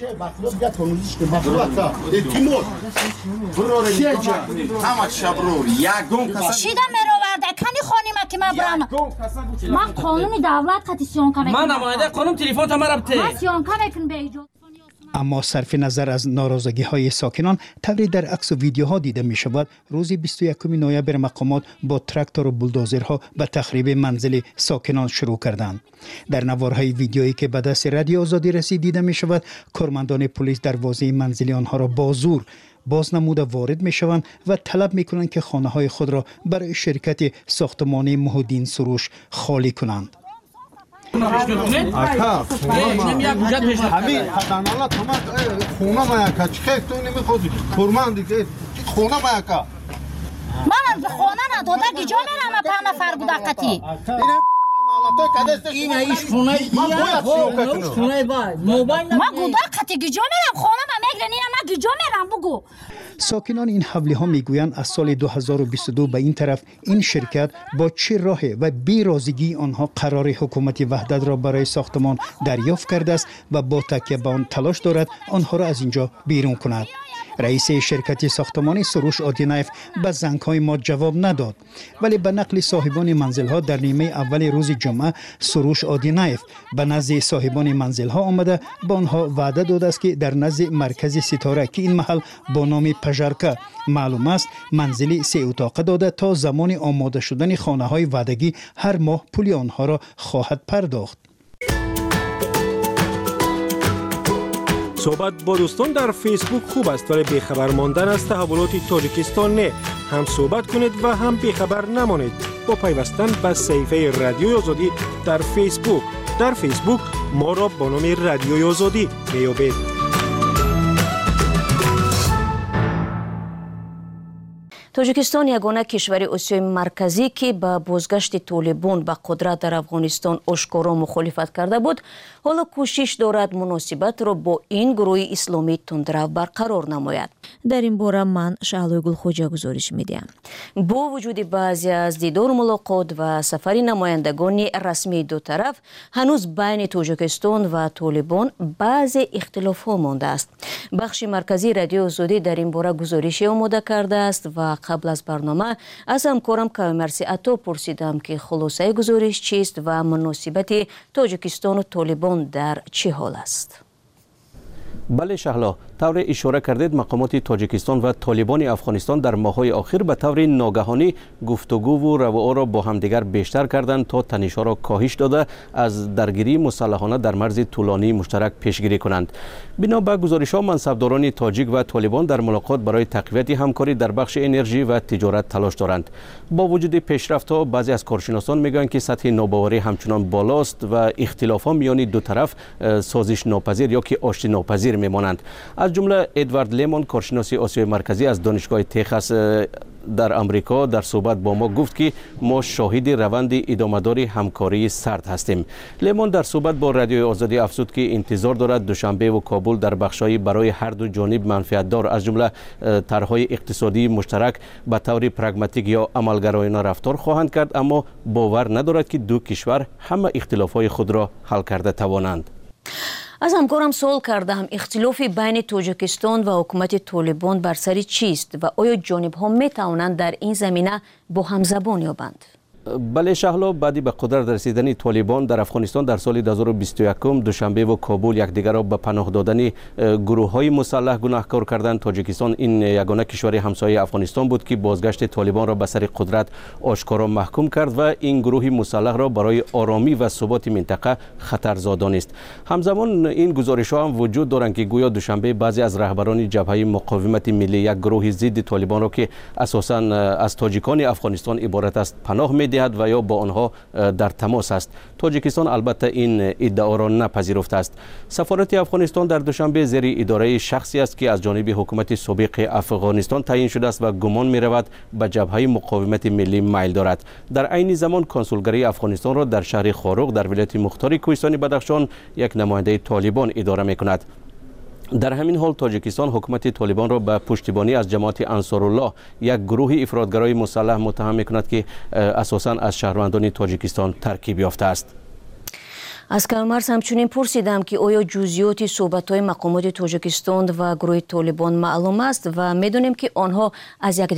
شیدم میراورده کنی خانه ما که من برم من قانون دولت قطعی سیانکه میکنم من نماینده قانون تلفن تا مرا بته من سیانکه میکنم به ایجاد. اما صرف نظر از ناراضگی های ساکنان طوری در عکس و ویدیوها دیده می شود روز 21 نوامبر مقامات با تراکتور و بولدوزرها به تخریب منزل ساکنان شروع کردند. در نوارهای ویدیویی که به دست رادیو آزادی رسید دیده می شود کارمندان پلیس دروازه منزل آنها را با زور باز نموده وارد می شوند و طلب می کنند که خانه های خود را برای شرکت ساختمانی محودین سروش خالی کنند. اکا همین خدانالا تو خونه ما اکا چه تو نمیخوادی فرمان دیگه خونه ما اکا من خونه نداده گیجا میرم 5 نفر بودقتی این ایش خونه ما بودقتی گیجا میرم خونه ما میگرن این ما گیجا میرم بگو. ساکنان این حوله ها میگویند از سال 2022 به این طرف این شرکت با چه راه و بی رازیگی آنها قرار حکومت وحدت را برای ساختمان دریافت کرده است و با تکیه به آن تلاش دارد آنها را از اینجا بیرون کند. رئیس شرکت ساختمانی سروش آدینایف به زنگ‌های ما جواب نداد، ولی به نقل صاحبان منزل‌ها در نیمه اول روز جمعه سروش آدینایف به نزد صاحبان منزل‌ها آمده با آنها وعده داده است که در نزد مرکز ستاره که این محل با نام پژارکا معلوم است منزلی 3 اتاقه داده تا زمان آماده شدن خانه‌های وعدگی هر ماه پول آنها را خواهد پرداخت. صحبت با دوستان در فیسبوک خوب است ولی بیخبر ماندن از تحولات تاجیکستان نه. هم صحبت کنید و هم بیخبر نمانید با پیوستن به صفحه رادیوی آزادی در فیسبوک. در فیسبوک ما را با نام رادیوی آزادی میابید. توجیکستان یگانه کشور آسیای مرکزی که با بازگشت طالبان به قدرت در افغانستان آشکارا مخالفت کرده بود حالا کوشش دارد مناسبت را با این گروه اسلامی تندرو برقرار نماید. در این باره من شعلوی گلخوجا گزارش میدیم. با وجود بعضی از دیدار ملاقات و سفر نمایندگان رسمی دو طرف هنوز بین توجیکستان و طالبان بعضی اختلاف‌ها مانده است. بخش مرکزی رادیو آزادی در این باره گزارشی آماده کرده است و قبل از برنامه از همکارم کاومرسی عطا پرسیدم که خلاصه گزارش چیست و مناسبت تاجیکستان و طالبان در چه حال است. بله شهلا، طور اشاره کردید مقامات تاجیکستان و طالبان افغانستان در ماه‌های اخیر به طور ناگهانی گفتگو و روابط را با همدیگر بیشتر کردند تا تنش‌ها را کاهش داده از درگیری مسلحانه در مرز طولانی مشترک پیشگیری کنند. بنا به گزارش‌ها منصبداران تاجیک و طالبان در ملاقات برای تقویت همکاری در بخش انرژی و تجارت تلاش دارند. با وجود پیشرفت‌ها بعضی از کارشناسان میگویند که سطح ناباوری همچنان بالاست و اختلافات میان دو طرف سازش ناپذیر یا که آشتی ناپذیر میمانند. از جمله ادوارد لیمون کارشناس آسیای مرکزی از دانشگاه تگزاس در آمریکا در صحبت با ما گفت که ما شاهد روند ادامه‌دار همکاری سرد هستیم. لیمون در صحبت با رادیوی آزادی افزود که انتظار دارد دوشنبه و کابل در بخش‌های برای هر دو جانب منفعت‌دار از جمله طرح‌های اقتصادی مشترک به طور پرگماتیک یا عملگرایانه رفتار خواهند کرد، اما باور ندارد که دو کشور همه اختلافات خود را حل کرده توانند. از همکارم سوال کردم اختلاف بین تاجیکستان و حکومت طالبان بر سر چیست و آیا جانب ها می توانند در این زمینه با هم زبان یابند؟ بله شهلا، بعدی به قدرت رسیدن طالبان در افغانستان در سال 2021 دوشنبه و کابل یکدیگر را به پناه دادن گروه‌های مسلح گناهکار کردند. تاجیکستان این یگانه کشور همسایه افغانستان بود که بازگشت طالبان را به سر قدرت آشکارا محکوم کرد و این گروه مسلح را برای آرامی و ثبات منطقه خطرزا دانست. همزمان این گزارش‌ها هم وجود دارند که گویا دوشنبه بعضی از رهبران جبهه مقاومت ملی یک گروه ضد طالبان را که اساساً از تاجیکان افغانستان عبارت است پناه می‌دهد و یا با آنها در تماس است. تاجیکستان البته این ادعا را نپذیرفته است. سفارت افغانستان در دوشنبه زیر اداره شخصی است که از جانب حکومت سابق افغانستان تعیین شده است و گمان می‌رود به جبهه مقاومت ملی میل دارد. در عین زمان کنسولگری افغانستان را در شهر خاروق در ولایت مختار کوهستانی بدخشان یک نماینده طالبان اداره می‌کند. در همین حال تاجیکستان حکومت طالبان را به پشتیبانی از جماعت انصارالله یک گروه افراطگرای مسلح متهم می‌کند که اساساً از شهروندان تاجیکستان ترکیب یافته است. از کلمرز همچنین پرسیدم که آیا جزئیات صحبت‌های مقامات تاجیکستان و گروه طالبان معلوم است و می‌دانیم که آنها از یک